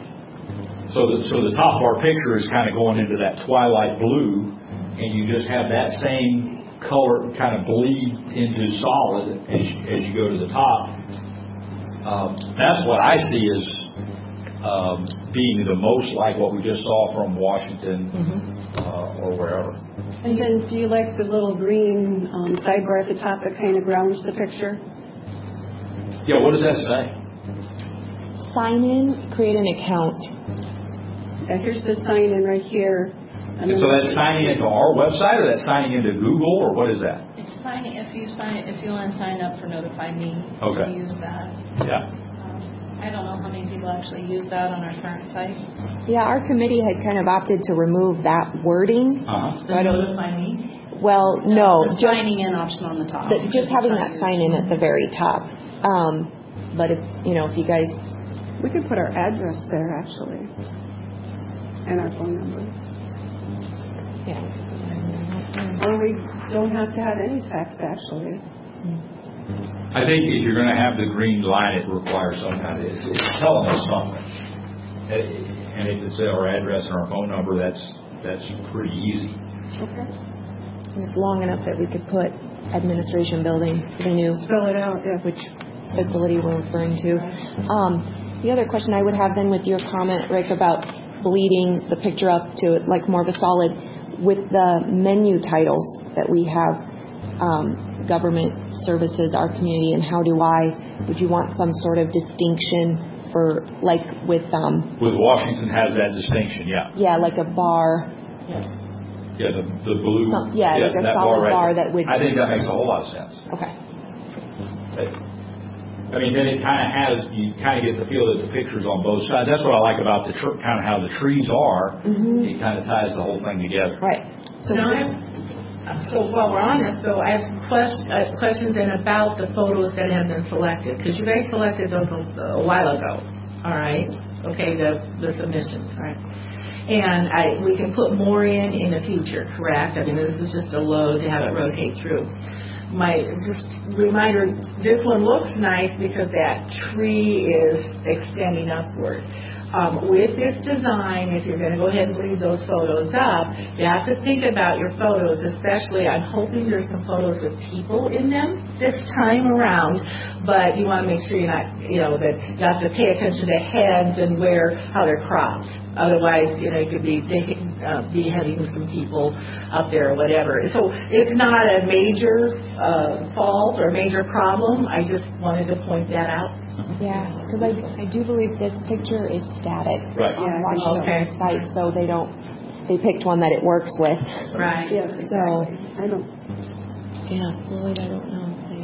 So the, so the top of our picture is kind of going into that twilight blue, and you just have that same color kind of bleed into solid as as you go to the top. Um, that's what I see as um, being the most like what we just saw from Washington mm-hmm. uh, or wherever. And then do you like the little green um, sidebar at the top that kind of grounds the picture? Yeah, what does that say? Sign in, create an account. Yeah, here's the sign in right here. And, and so that's signing into our website, or that's signing into Google, or what is that? It's signing, if you sign, if you want to sign up for Notify Me, okay. you use that. Yeah. Um, I don't know how many people actually use that on our current site. Yeah, our committee had kind of opted to remove that wording. Uh-huh. So I don't Notify Me? Well, no. The just, signing in option on the top. The, just having that sign in at the very top. Um, but if, you know, if you guys... We could put our address there, actually. And our phone number. Yeah. Or we don't have to have any text, actually. I think if you're going to have the green line, it requires some kind of, it's, it's telling us something. And if it's our address and our phone number, that's that's pretty easy. Okay. And it's long enough that we could put administration building, so they knew spell it out, yeah. which facility we're referring to. Um, the other question I would have then with your comment, Rick, about bleeding the picture up to like more of a solid, with the menu titles that we have, um, government services, our community, and how do I, would you want some sort of distinction for, like with... Um, with Washington has that distinction, yeah. Yeah, like a bar. Yes. Yeah, the, the blue... Some, yeah, yeah, like a that solid bar, right bar that would... I think that makes a whole lot of sense. Okay. But, I mean, then it kind of has, you kind of get the feel that the picture's on both sides. That's what I like about the tr- kind of how the trees are. Mm-hmm. It kind of ties the whole thing together. Right. So, now I have, so while we're on this, so I have some quest- uh, questions then about the photos that have been selected, because you guys selected those a, a while ago. All right. Okay. The the submissions. All right. And I we can put more in in the future. Correct. I mean, this is just a load to have it rotate through. my just reminder, this one looks nice because that tree is extending upward. Um, with this design, if you're going to go ahead and leave those photos up, you have to think about your photos, especially I'm hoping there's some photos with people in them this time around, but you want to make sure you're not, you know, that you have to pay attention to heads and where, how they're cropped. Otherwise, you know, you could be thinking, uh, beheading some people up there or whatever. So it's not a major uh, fault or major problem. I just wanted to point that out. Yeah, because I, I do believe this picture is static Right. on Yeah, Washington okay. site, so they don't, they picked one that it works with. Right. Yes, So, exactly. I don't, yeah, Floyd, I don't know if they...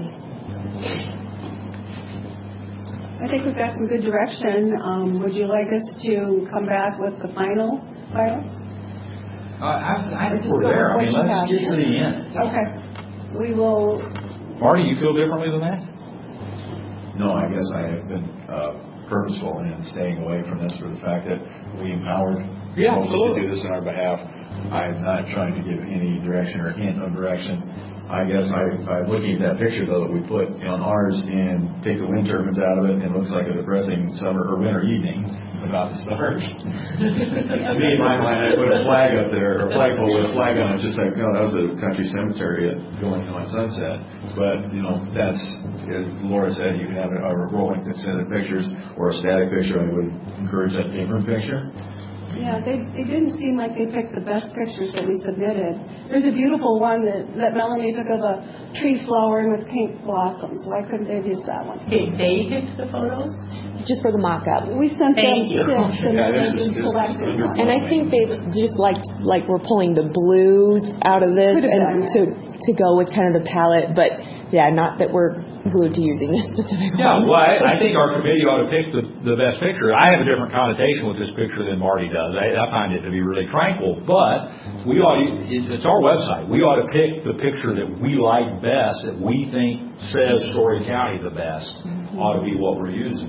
I think we've got some good direction. Um, would you like us to come back with the final, final? Uh, I, I think Just we're go there. I with mean, what you let's have. get to the end. Okay. We will, Marty, you feel differently than that? No, I guess I have been uh, purposeful in staying away from this for the fact that we empowered Yeah, folks to absolutely. do this on our behalf. I'm not trying to give any direction or hint of direction. I guess I, I'm looking at that picture, though, that we put on ours and take the wind turbines out of it, and it looks like a depressing summer or winter evening about to start. To me, in my mind, I put a flag up there, or a flagpole with a flag on it, just like, no, that was a country cemetery at going on Sunset. But, you know, that's, as Laura said, you can have a, a rolling extended pictures or a static picture. I would encourage that different picture. yeah, they, they didn't seem like they picked the best pictures that we submitted. There's a beautiful one that, that Melanie took of a tree flowering with pink blossoms. Why couldn't they have used that one? Okay, they picked the photos? Just for the mock-up. We sent them Thank you. six and Yeah, they this is- this is selected under- one. And I think they just liked, like, we're pulling the blues out of this Could have and been. to, to go with kind of the palette, but yeah, not that we're glued to using this specific Yeah, one. well, I, I think our committee ought to pick the, the best picture. I have a different connotation with this picture than Marty does. I, I find it to be really tranquil, but we ought to, it, it's our website. We ought to pick the picture that we like best, that we think says Story County the best, ought to be what we're using.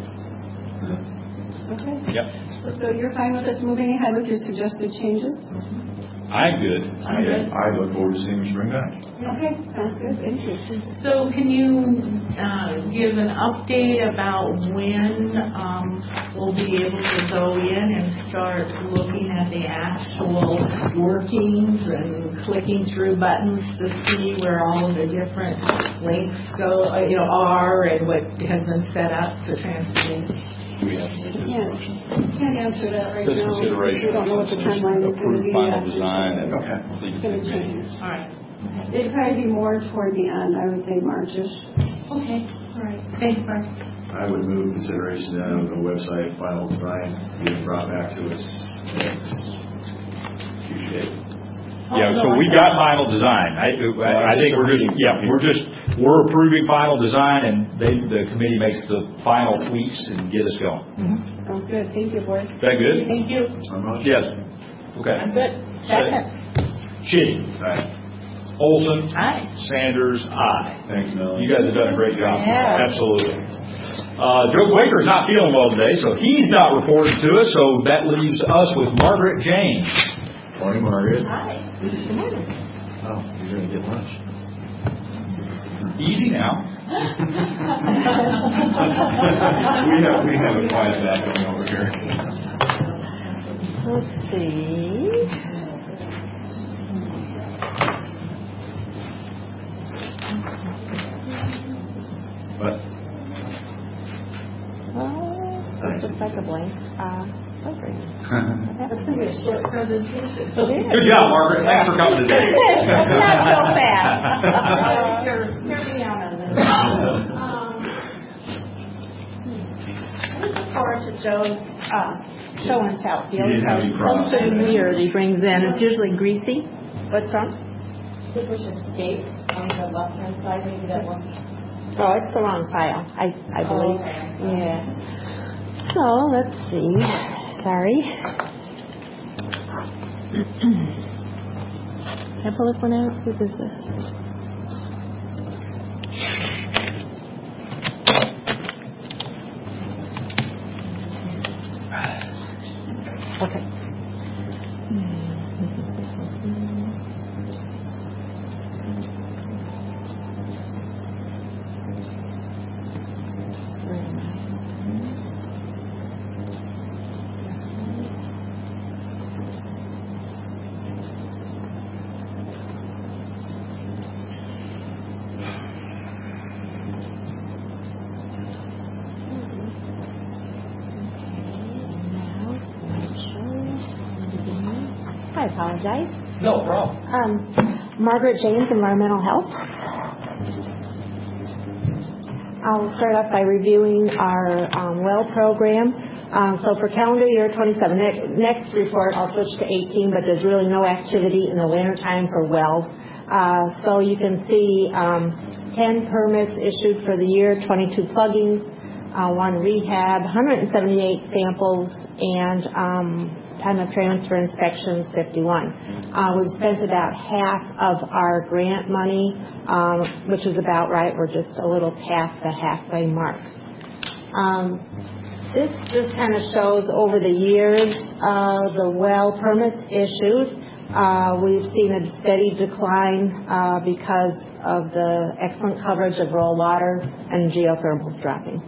Okay. Yep. So, so you're fine with us moving ahead with your suggested changes? I'm good. I, I look forward to seeing you bring back. Okay, sounds good. Thank you. So can you uh, give an update about when um, we'll be able to go in and start looking at the actual workings and clicking through buttons to see where all of the different links go, uh, you know, are and what has been set up to transfer? Do we have to make this Yeah. motion? Can't answer that right This now. consideration, We don't know what the just timeline is going to approve be. final yet. design and Okay. complete It's going to the change. All right. It'd probably be more toward the end, I would say Marchish. Okay. All right. Thanks, Mark. I would move consideration then of the website final design being brought back to us next future date. Yeah, so we got final design. I, I think we're just, yeah, we're just, we're approving final design, and they, the committee makes the final tweaks and get us going. Sounds good. Thank you, board. Is that good? Thank you. I'm on. Yes. Okay. I'm good. Second. Chitty. Aye. Olson. Aye. Sanders. Aye. Thanks, Melanie. You guys have done a great job. Yeah. Absolutely. Uh, Joe Quaker's not feeling well today, so he's not reporting to us, so that leaves us with Margaret James. Morning, Margaret. Hi. Good morning. Oh, you're going to get lunch. Easy now. we have we have a quiet back going over here. Let's see. But Oh, it looks like a blank. Uh, okay. That's going to be a short presentation. Good job, Margaret. Thanks for coming today. Not so fast. Hear me out on this. Um, I look forward to Joe's uh, show and tell. He You always didn't have has any props. something weird he brings in. It's usually greasy. What's on? Push escape on the left-hand side, maybe that one. Oh, it's the wrong file, I, I believe. okay. Yeah. So, let's see. Sorry. Can I pull this one out? Whose is this? Okay. I apologize. No problem. Um, Margaret James, Environmental Health. I'll start off by reviewing our um, well program. Um, so for calendar year twenty-seven, ne- next report I'll switch to eighteen, but there's really no activity in the wintertime for wells. Uh, so you can see um, ten permits issued for the year, twenty-two pluggings, uh, one rehab, one hundred seventy-eight samples, and um, time of transfer inspections, fifty-one. Uh, we've spent about half of our grant money, um, which is about right. We're just a little past the halfway mark. Um, this just kind of shows over the years uh, the well permits issued. Uh, we've seen a steady decline uh, because of the excellent coverage of raw water and geothermals dropping.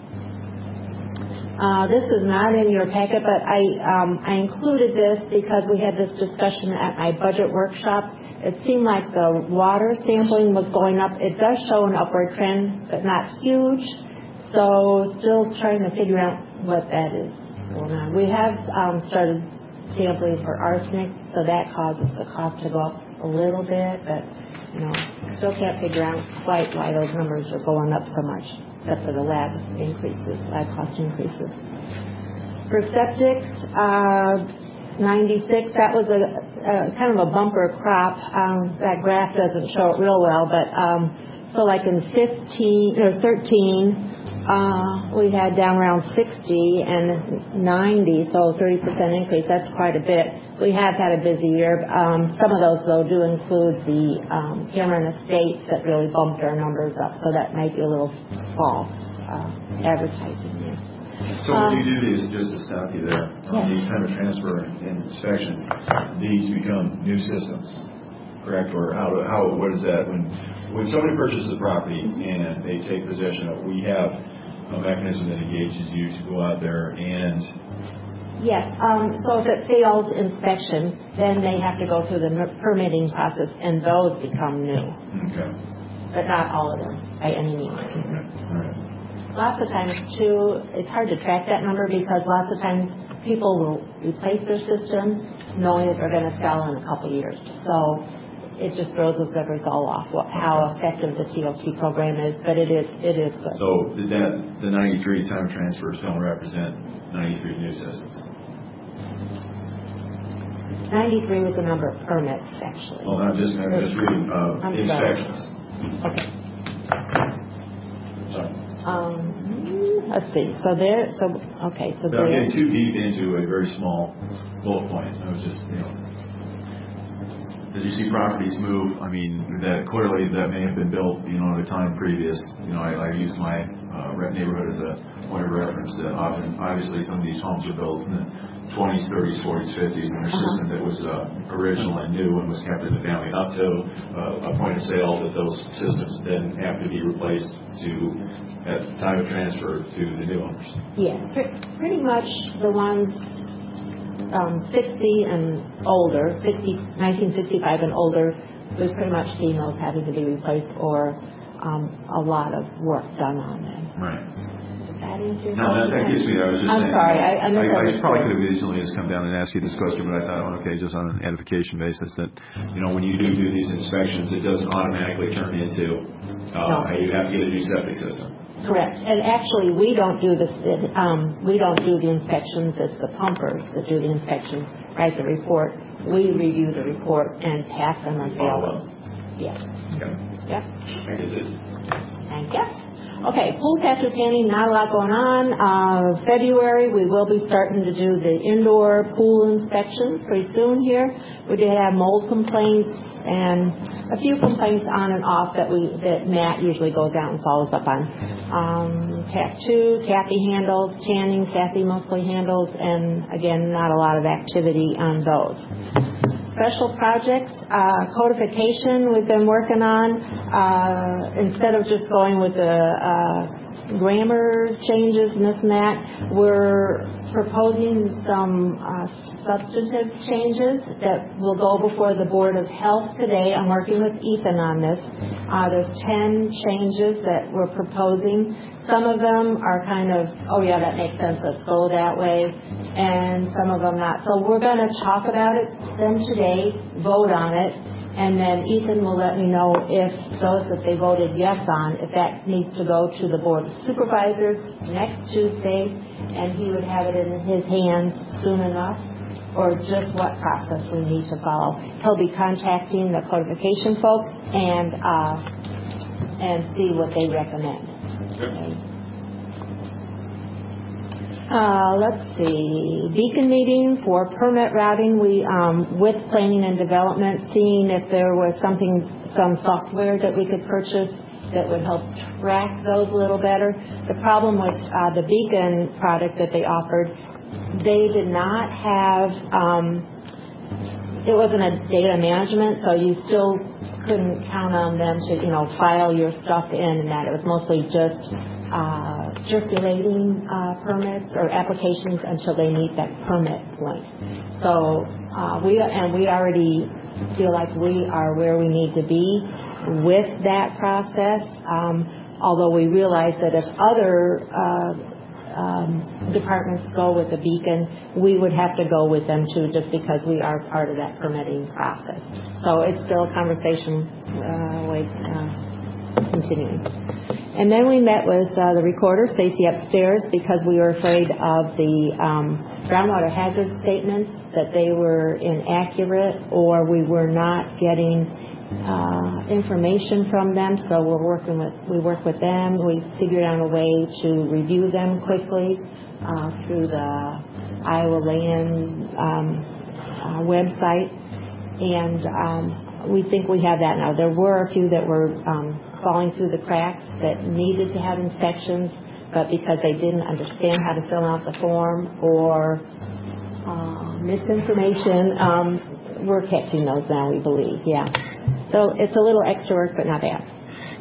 Uh, this is not in your packet, but I, um, I included this because we had this discussion at my budget workshop. It seemed like the water sampling was going up. It does show an upward trend, but not huge. So still trying to figure out what that is going on. We have um, started sampling for arsenic, so that causes the cost to go up a little bit, but you know, still can't figure out quite why those numbers are going up so much, except for the lab increases, lab cost increases. For septics, uh, ninety-six, that was a, a kind of a bumper crop. Um, that graph doesn't show it real well, but um, so like in fifteen or thirteen, uh, we had down around sixty and ninety, so thirty percent increase. That's quite a bit. We have had a busy year. Um, some of those, though, do include the um, Cameron Estates that really bumped our numbers up, so that might be a little false uh, advertising there. So Um, when you do these, just to stop you there, on yes. these kind of transfer and inspections, these become new systems, correct? Or how, how what is that? When when somebody purchases a property and they take possession of it, we have a mechanism that engages you to go out there and... Yes, um, so if it fails inspection, then they have to go through the permitting process, and those become new. Okay. But not all of them, by any means. Okay. All right. Lots of times, too, it's hard to track that number because lots of times people will replace their system knowing that they're going to sell in a couple years. So it just throws those numbers all off, what, how effective the T O T program is, but it is it is good. So the, that, the ninety-three time transfers don't represent ninety-three new systems? ninety-three was the number of permits, actually. Well, I'm just, I'm just reading uh, I'm inspections. Okay. Sorry. Um, let's see. So there, so, okay. So Without there. getting too deep into a very small bullet point, I was just, you know, as you see properties move, I mean, that clearly that may have been built, you know, at a time previous. You know, I, I use my uh, neighborhood as a point of reference that often, obviously, some of these homes are built in the twenties, thirties, forties, fifties, and their Uh-huh. system that was uh, original and new and was kept in the family up to uh, a point of sale that those systems then have to be replaced to, at the time of transfer, to the new owners. Yes, pre- pretty much the ones um, sixty and older, sixty, nineteen sixty-five and older, we've pretty much seen those having to be replaced or um, a lot of work done on them. Right. Does that answer your No, that, that gets me there. I was just I'm saying. sorry, I, I I, I misunderstood. probably could have easily just come down and asked you this question, but I thought, oh, okay, just on an edification basis, that, you know, when you do do these inspections, it doesn't automatically turn into, uh, No. you have to get a new septic system. Correct. And actually, we don't do this. Um, we don't do the inspections. It's the pumpers that do the inspections, write the report. We review the report and pass them or fail them. Yes. Okay. Yep. That is it. Thank you. Okay, pool test retaining, not a lot going on. Uh, February, we will be starting to do the indoor pool inspections pretty soon here. We did have mold complaints and a few complaints on and off that we that Matt usually goes out and follows up on. Um, tattoo, Kathy handles, tanning, Kathy mostly handles, and again, not a lot of activity on those. Special projects, uh, codification we've been working on. Uh, instead of just going with the uh, grammar changes and this and that. We're proposing some uh, substantive changes that will go before the Board of Health today. I'm working with Ethan on this. Uh, there's ten changes that we're proposing. Some of them are kind of, oh yeah, that makes sense, let's go that way, and some of them not. So we're going to talk about it then today, vote on it, and then Ethan will let me know if those that they voted yes on, if that needs to go to the Board of Supervisors next Tuesday, and he would have it in his hands soon enough, or just what process we need to follow. He'll be contacting the codification folks and uh, and see what they recommend. Okay. Uh, let's see, Beacon meeting for permit routing. We, um, with planning and development, seeing if there was something, some software that we could purchase that would help track those a little better. The problem with uh, the Beacon product that they offered, they did not have, um, it wasn't a data management, so you still couldn't count on them to, you know, file your stuff in and that. It was mostly just uh, circulating uh, permits or applications until they meet that permit point. So uh, we, and we already feel like we are where we need to be with that process, um, although we realize that if other uh, um, departments go with the Beacon, we would have to go with them too, just because we are part of that permitting process. So it's still a conversation uh, with, uh, continuing. And then we met with uh, the recorder, Stacy, upstairs, because we were afraid of the um, groundwater hazard statements, that they were inaccurate or we were not getting uh, information from them. So we're working with, we work with them. We figured out a way to review them quickly uh, through the Iowa Land um, uh, website. And um, we think we have that now. There were a few that were um, falling through the cracks that needed to have inspections, but because they didn't understand how to fill out the form or uh, misinformation, um, we're catching those now, we believe, yeah. So it's a little extra work, but not bad.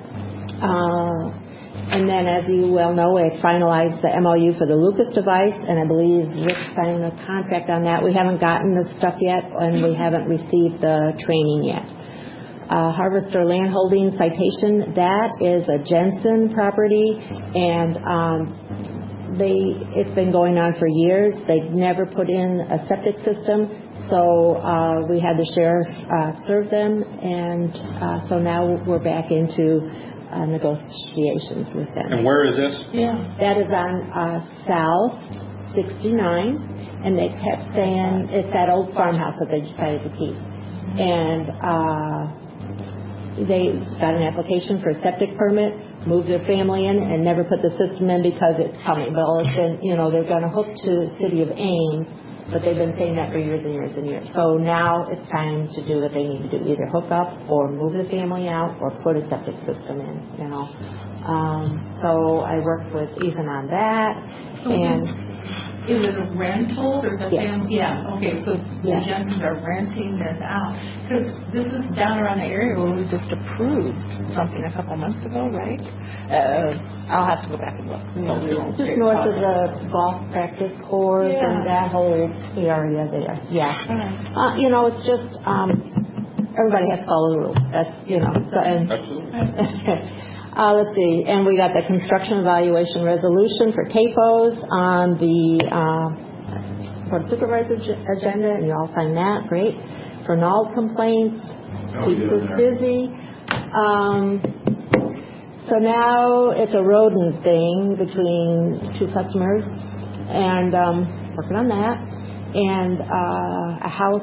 Uh, and then, as you well know, we finalized the M O U for the Lucas device, and I believe Rick signed the contract on that. We haven't gotten the stuff yet, and we haven't received the training yet. Uh, Harvester Land Holding citation, that is a Jensen property, and um, they it's been going on for years. They've never put in a septic system, so uh, we had the sheriff uh, serve them, and uh, so now we're back into uh, negotiations with them. And where is this? Yeah, that is on uh, South sixty-nine, and they kept saying it's that old farmhouse that they decided to keep, and uh, they got an application for a septic permit, moved their family in, and never put the system in because it's coming. Well, it's been, you know, they're going to hook to the city of Ames, but they've been saying that for years and years and years. So now it's time to do what they need to do, either hook up or move the family out or put a septic system in, you know. Um, so I worked with Ethan on that. So and is it a rental? There's a yeah. family? Yeah. Okay, so yeah. the Jensens are renting this out. Because this is down around the area where we just approved something a couple months ago, right? Uh, I'll have to go back and look. So we won't just north of the golf practice course yeah. and that whole area there. Yeah. Right. Uh, you know, it's just um, everybody has to follow the rules. That's, you know. So, and, Absolutely. Uh, let's see, and we got the construction evaluation resolution for K P Os on the uh, Board of Supervisors agenda, and you all signed that, great. For null complaints, keeps us busy. Um, so now it's a rodent thing between two customers, and um, working on that. And uh, a house,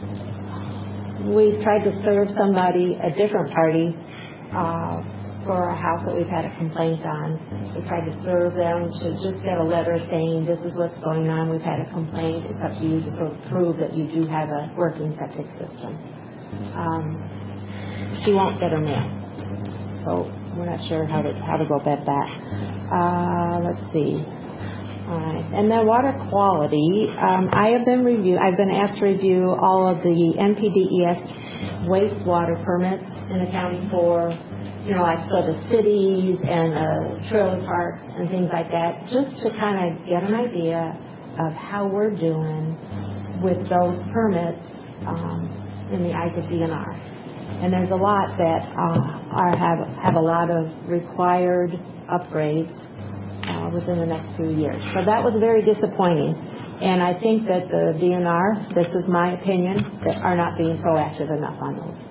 we've tried to serve somebody, a different party, uh, for a house that we've had a complaint on. We tried to serve them to just get a letter saying this is what's going on, we've had a complaint, it's up to you to sort of prove that you do have a working septic system. Um, she won't get her mail, so we're not sure how to how to go about that. Uh, let's see. All right. And then water quality, um, I have been review I've been asked to review all of the N P D E S wastewater permits in the county for you know, like so the cities and the trailer parks and things like that, just to kind of get an idea of how we're doing with those permits um, in the eyes of D N R. And there's a lot that uh, are have have a lot of required upgrades uh, within the next few years. So that was very disappointing. And I think that the D N R, this is my opinion, that are not being proactive enough on those.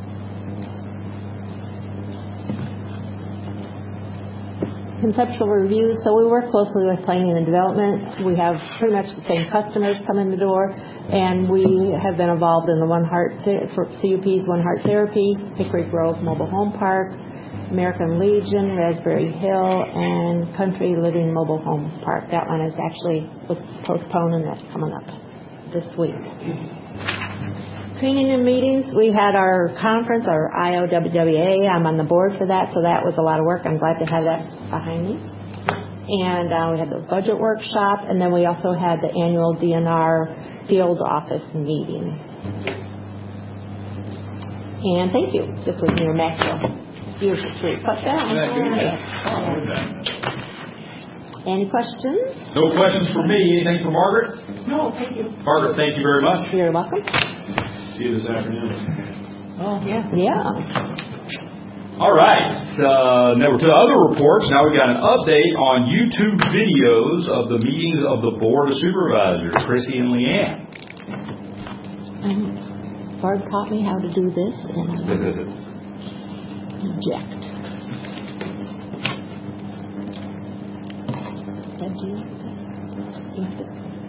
Conceptual reviews. So we work closely with planning and development. We have pretty much the same customers come in the door, and we have been involved in the One Heart for C U P's One Heart Therapy, Hickory Grove Mobile Home Park, American Legion, Raspberry Hill, and Country Living Mobile Home Park. That one is actually was postponed, and that's coming up this week. Training and meetings. We had our conference, our I O W W A. I'm on the board for that, so that was a lot of work. I'm glad to have that behind me. And uh, we had the budget workshop, and then we also had the annual D N R field office meeting. And thank you. This was near Maxwell. Beautiful tree. Cut down. Any questions? No questions for me. Anything for Margaret? No, thank you. Margaret, thank you very much. You're welcome. See you this afternoon. Oh, yeah. Yeah. All right. Uh, now we're to other reports. Now we've got an update on YouTube videos of the meetings of the Board of Supervisors, Chrissy and Leanne. Um, Barb taught me how to do this, and I eject. Thank you. Thank you.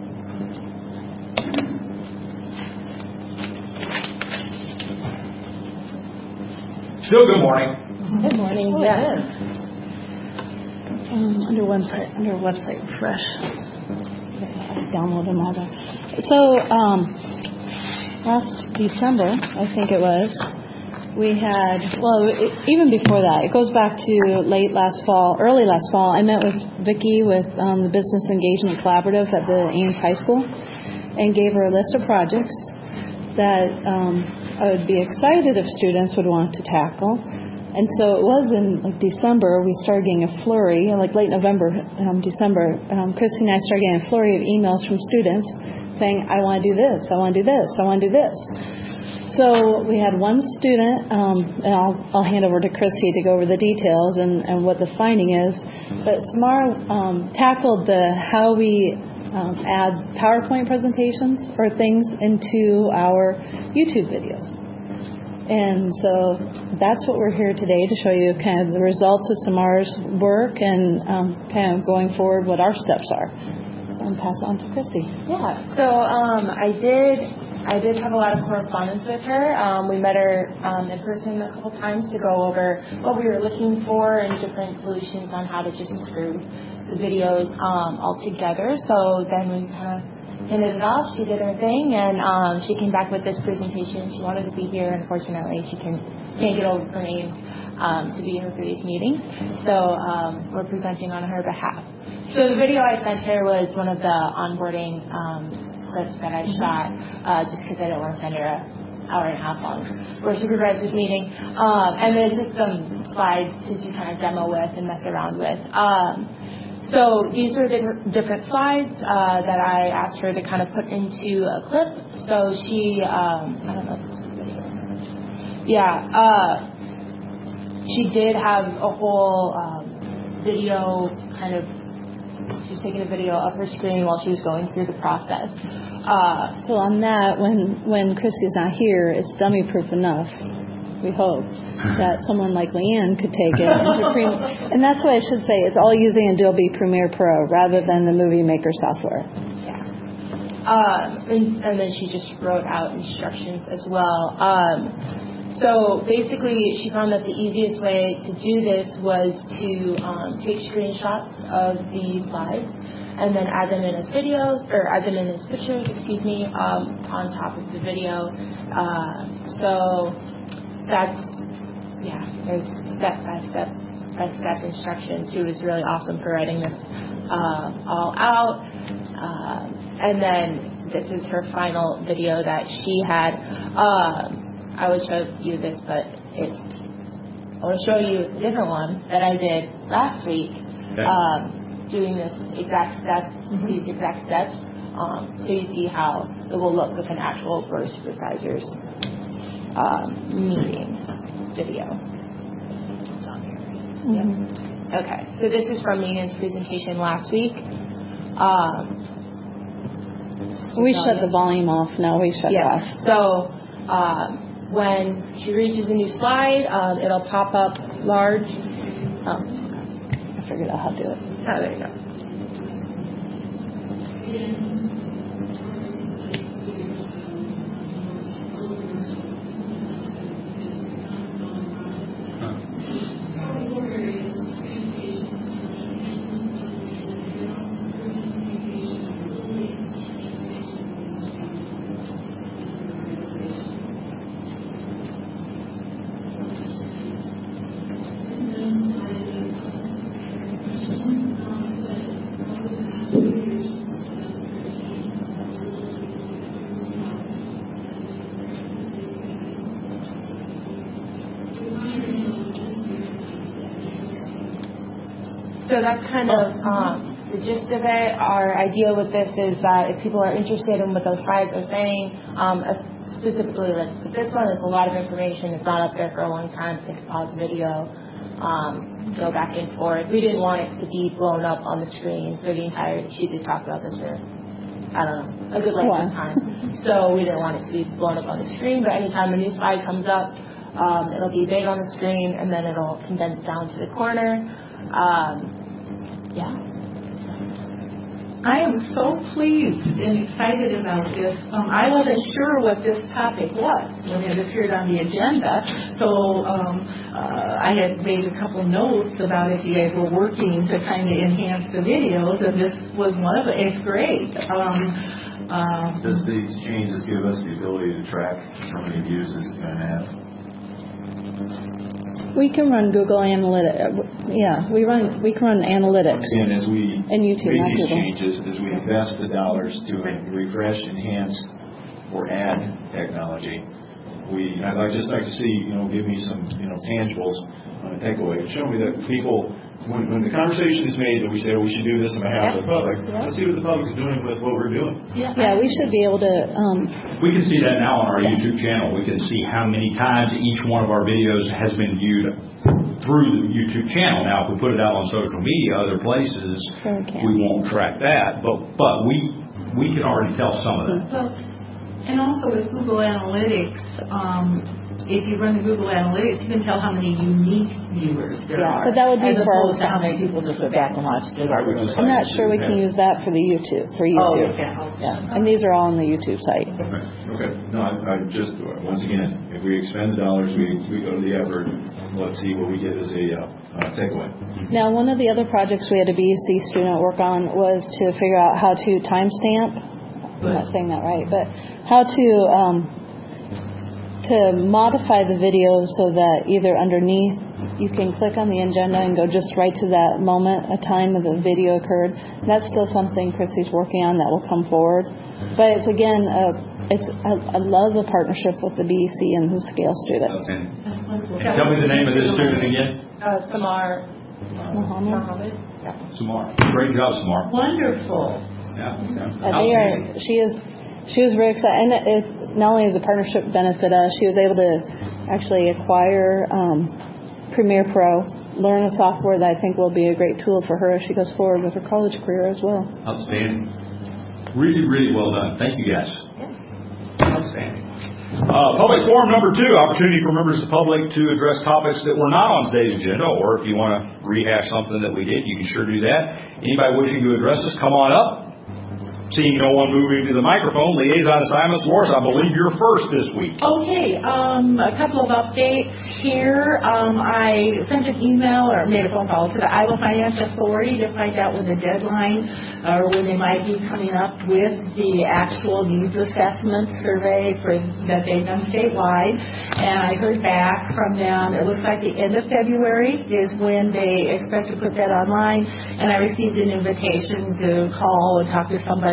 Still good morning. Good morning. Oh, yeah. it is. Um, under website, under website refresh. I downloaded them all there. So um, last December, I think it was, we had, well, it, even before that, it goes back to late last fall, early last fall. I met with Vicki with um, the Business Engagement Collaborative at the Ames High School and gave her a list of projects that um, I would be excited if students would want to tackle. And so it was in like December, we started getting a flurry, like late November, um, December, um, Christy and I started getting a flurry of emails from students saying, I want to do this, I want to do this, I want to do this. So we had one student, um, and I'll, I'll hand over to Christy to go over the details and, and what the finding is, but Samara um, tackled the how we Um, add PowerPoint presentations or things into our YouTube videos. And so that's what we're here today to show you kind of the results of Samara's work and um, kind of going forward what our steps are. So I'm pass on to Christy. Yeah, so um, I did I did have a lot of correspondence with her. Um, we met her um, in person a couple times to go over what we were looking for and different solutions on how to just improve the videos um, all together. So then we kind of handed it off. She did her thing, and um, she came back with this presentation. She wanted to be here. Unfortunately, she can, can't get over her names um, to be here for these meetings. So um, we're presenting on her behalf. So the video I sent her was one of the onboarding um, clips that I shot, uh, just because I didn't want to send her a hour and a half long for a supervisor's meeting. Um, and there's just some slides to, to kind of demo with and mess around with. Um, So these are different, different slides uh, that I asked her to kind of put into a clip. So she, um, I don't know if this is a video. Yeah, uh, she did have a whole um, video kind of, she was taking a video of her screen while she was going through the process. Uh, So on that, when, when Christy's not here, it's dummy-proof enough, we hope, that someone like Leanne could take it into pre- and that's what I should say, it's all using Adobe Premiere Pro rather than the Movie Maker software. Yeah. Um, and, and then she just wrote out instructions as well. Um, so basically, she found that the easiest way to do this was to um, take screenshots of the slides and then add them in as videos, or add them in as pictures, excuse me, um, on top of the video. Uh, so that's, yeah, there's step by step by step instructions. She was really awesome for writing this uh, all out. Uh, and then this is her final video that she had. Um, I would show you this, but it's I want to show you a different one that I did last week, Okay. um, doing this exact step, these exact steps, um, so you see how it will look with an actual Board of Supervisors um, meeting video. It's on here. Mm-hmm. Yep. Okay, so this is from Megan's presentation last week. Um, We shut the volume off. No, we shut yeah. it off. So um, when she reaches a new slide, um, it'll pop up large. Oh, I figured out how to do it. oh, there you go. So that's kind of um, the gist of it. Our idea with this is that if people are interested in what those slides are saying, um, specifically like with this one, it's a lot of information. It's not up there for a long time. So they can pause the video, um, go back and forth. We didn't want it to be blown up on the screen for the entire. She did talk about this for, I don't know, a good length of time. So we didn't want it to be blown up on the screen. But anytime a new slide comes up, um, it'll be big on the screen, and then it'll condense down to the corner. Um, yeah. I am so pleased and excited about this. Um, I wasn't sure what this topic was when it appeared on the agenda, so um, uh, I had made a couple notes about if you guys were working to kind of enhance the videos, and this was one of it. It's great. Um, um, Does these changes give us the ability to track how many views this is going to have? We can run Google Analytics. Yeah, we run we can run analytics. And as we and YouTube, make not these Google. changes, as we invest the dollars to refresh, enhance, or add technology, we I'd like, just like to see, you know, give me some, you know, tangibles on a takeaway. Show me that people, when, when the conversation is made that we say, oh, we should do this on behalf of the public, let's see what the public is doing with what we're doing. Yeah, yeah we should be able to. Um, we can see that now on our yeah. YouTube channel. We can see how many times each one of our videos has been viewed through the YouTube channel. Now, if we put it out on social media, other places, sure we, we won't track that. But but we we can already tell some of that. Well, and also with Google Analytics, um, if you run the Google Analytics, you can tell how many unique viewers there yeah, are. But that would be as for opposed to how many people just went back and watched it. I'm not sure we can use that for the YouTube for YouTube. Oh, okay. Yeah, and these are all on the YouTube site. Okay. Okay. No, I, I just once again, if we expend the dollars, we we go to the effort. Let's see what we get as a uh, uh, takeaway. Now, one of the other projects we had a B U C student work on was to figure out how to timestamp. I'm not saying that right, but how to um, to modify the video so that either underneath you can click on the agenda and go just right to that moment, a time of the video occurred. And that's still something Chrissy's working on that will come forward. But it's again, uh, it's I, I love the partnership with the B E C and the Scale students. Okay. And tell me the name of this student again. Uh, Samar Muhammad. Muhammad. Yeah. Samar. Great job, Samar. Wonderful. Yeah. Okay. Uh, they are. She is. She was very excited, and it, it not only does the partnership benefit us, she was able to actually acquire um, Premiere Pro, learn a software that I think will be a great tool for her as she goes forward with her college career as well. Outstanding. Really, really well done. Thank you, guys. Yes. Outstanding. Uh, public forum number two, opportunity for members of the public to address topics that were not on today's agenda, or if you want to rehash something that we did, you can sure do that. Anybody wishing to address us, come on up. Seeing no one moving to the microphone, liaison assignments. Morris, I believe you're first this week. Okay, um, a couple of updates here. Um, I sent an email or made a phone call to the Iowa Finance Authority to find out when the deadline or when they might be coming up with the actual needs assessment survey for that they've done statewide. And I heard back from them. It looks like the end of February is when they expect to put that online. And I received an invitation to call and talk to somebody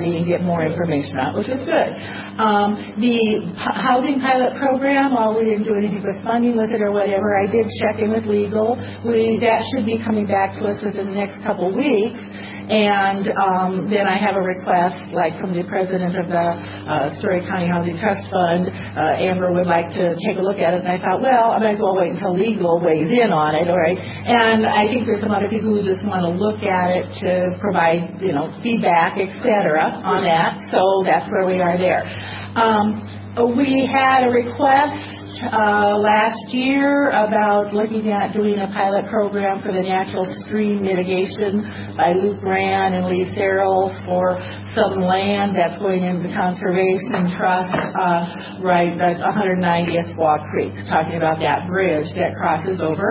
study and get more information on, which was good. Um, the p- housing pilot program, while we didn't do anything with funding with it or whatever, I did check in with legal. We that should be coming back to us within the next couple weeks. And um, then I have a request, like from the president of the uh, Story County Housing Trust Fund. Uh, Amber would like to take a look at it, and I thought, well, I might as well wait until legal weighs in on it, all right? And I think there's some other people who just want to look at it to provide, you know, feedback, et cetera, on that. So that's where we are there. Um, we had a request Uh, last year about looking at doing a pilot program for the natural stream mitigation by Luke Grant and Lee Serrell for some land that's going into the Conservation Trust uh, right at one hundred ninetieth Squaw Creek, talking about that bridge that crosses over.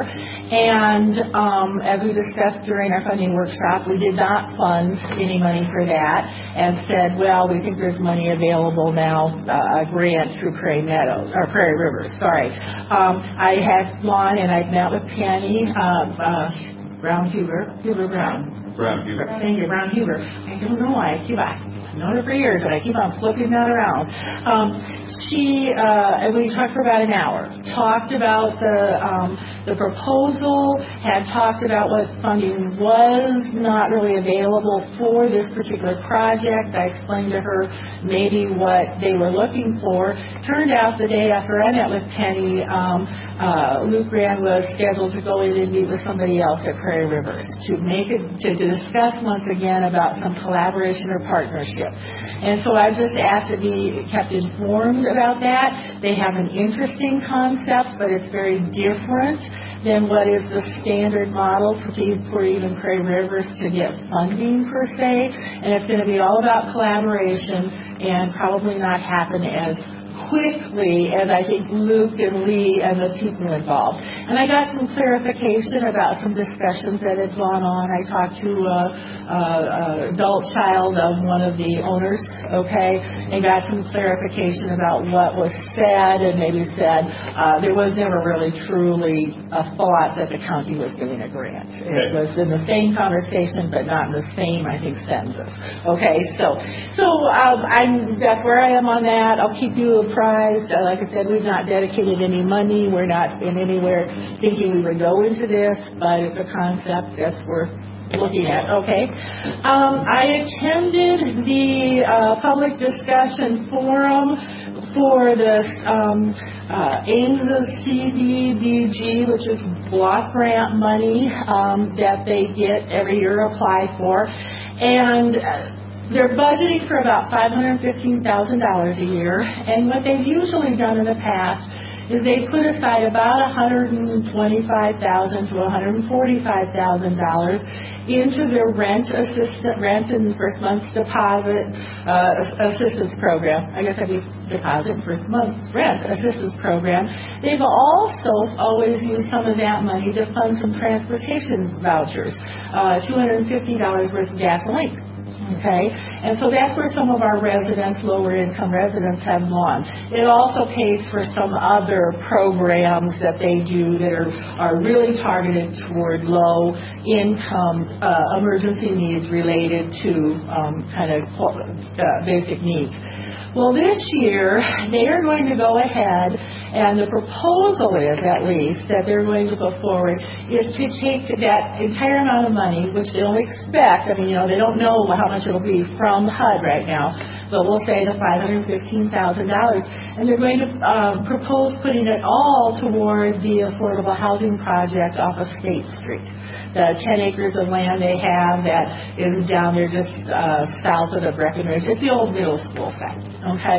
And um, as we discussed during our funding workshop, we did not fund any money for that and said, well, we think there's money available now, uh, a grant through Prairie Meadows, or Prairie Rivers. Sorry. Um, I had gone and I'd met with Penny uh, uh, Brown Huber, Huber Brown. Brown Huber. Thank you, Brown Huber. I don't know why I keep I've known her for years, but I keep on flipping that around. Um, she uh, and we talked for about an hour. Talked about the um, the proposal. Had talked about what funding was not really available for this particular project. I explained to her maybe what they were looking for. Turned out the day after I met with Penny, um, uh, Luke Grant was scheduled to go in and meet with somebody else at Prairie Rivers to make it to, to discuss once again about some collaboration or partnership. And so I just asked to be kept informed about that. They have an interesting concept, but it's very different than what is the standard model for, for even Prairie Rivers to get funding per se. And it's going to be all about collaboration and probably not happen as quickly as I think Luke and Lee and the people involved. And I got some clarification about some discussions that had gone on. I talked to a, a, a adult child of one of the owners, okay, and got some clarification about what was said, and maybe said uh, there was never really truly a thought that the county was giving a grant. It was in the same conversation, but not in the same, I think, sentences. Okay, so so um, I'm that's where I am on that. I'll keep you apprised. Uh, like I said, we've not dedicated any money. We're not in anywhere thinking we would go into this, but it's a concept that's worth looking at. Okay. Um, I attended the uh, public discussion forum for the um, uh, Ames C D B G, which is block grant money um, that they get every year to apply for. And uh, they're budgeting for about five hundred fifteen thousand dollars a year, and what they've usually done in the past is they put aside about one hundred twenty-five thousand dollars to one hundred forty-five thousand dollars into their rent assistant, rent and first month's deposit uh, assistance program. I guess that'd be deposit and first month's rent assistance program. They've also always used some of that money to fund some transportation vouchers, uh, two hundred fifty dollars worth of gasoline. Okay, and so that's where some of our residents, lower income residents, have gone. It also pays for some other programs that they do that are, are really targeted toward low income uh, emergency needs related to um, kind of uh, basic needs. Well, this year, they are going to go ahead, and the proposal is, at least, that they're going to go forward, is to take that entire amount of money, which they don't expect, I mean, you know, they don't know how much it'll be from H U D right now, but we'll say the five hundred fifteen thousand dollars, and they're going to uh, propose putting it all toward the affordable housing project off of State Street. The ten acres of land they have that is down there just uh, south of the Breckenridge. It's the old middle school site, okay?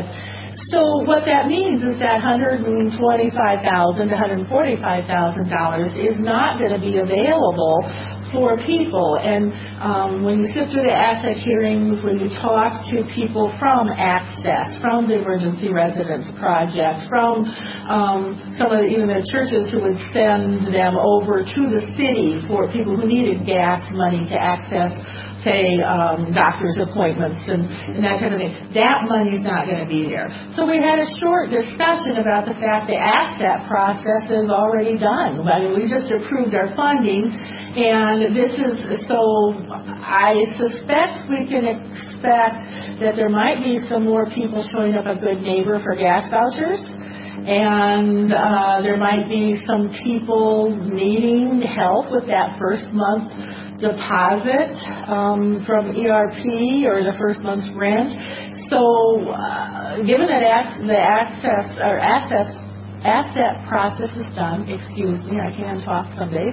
So what that means is that one hundred twenty-five thousand dollars to one hundred forty-five thousand dollars is not going to be available for people. And um, when you sit through the asset hearings, when you talk to people from Access, from the Emergency Residence Project, from um, some of the, even the churches who would send them over to the city for people who needed gas money to access, say, um, doctor's appointments and, and that kind of thing. That money's not going to be there. So we had a short discussion about the fact the asset process is already done. I mean, we just approved our funding, and this is, so I suspect we can expect that there might be some more people showing up at Good Neighbor for gas vouchers. And uh, there might be some people needing help with that first month deposit um, from E R P or the first month's rent. So uh, given that ac- the access or access asset process is done, excuse me, I can talk some days,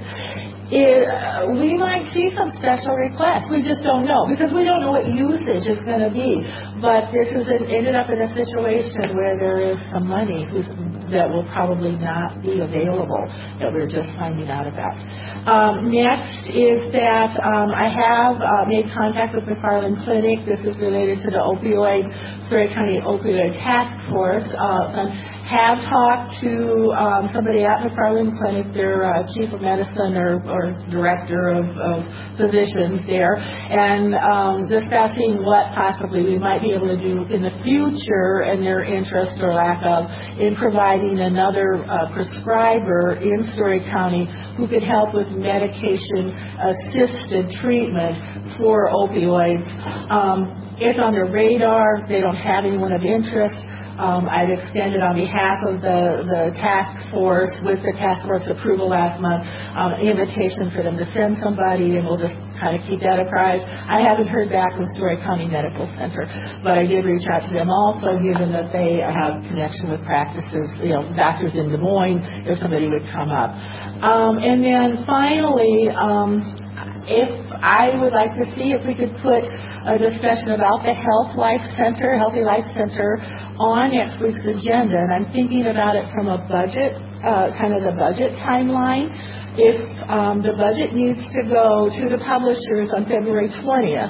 it, uh, we might see some special requests. We just don't know because we don't know what usage is going to be. But this is an, ended up in a situation where there is some money who's, that will probably not be available that we're just finding out about. Um, next is that um, I have uh, made contact with McFarland Clinic. This is related to the opioid, Story County Opioid Task Force. Uh, have talked to um, somebody at McFarland Clinic, their uh, chief of medicine or, or director of, of physicians there, and um, discussing what possibly we might be able to do in the future and their interest or lack of in providing another uh, prescriber in Story County who could help with medication-assisted treatment for opioids. Um, it's on their radar. They don't have anyone of interest. Um, I've extended on behalf of the, the task force, with the task force approval last month, um, an invitation for them to send somebody, and we'll just kind of keep that apprised. I haven't heard back from Story County Medical Center, but I did reach out to them also, given that they have connection with practices, you know, doctors in Des Moines, if somebody would come up. Um, and then finally, um, if I would like to see if we could put a discussion about the Health Life Center, Healthy Life Center, on next week's agenda, and I'm thinking about it from a budget, uh, kind of the budget timeline. If um, the budget needs to go to the publishers on February twentieth,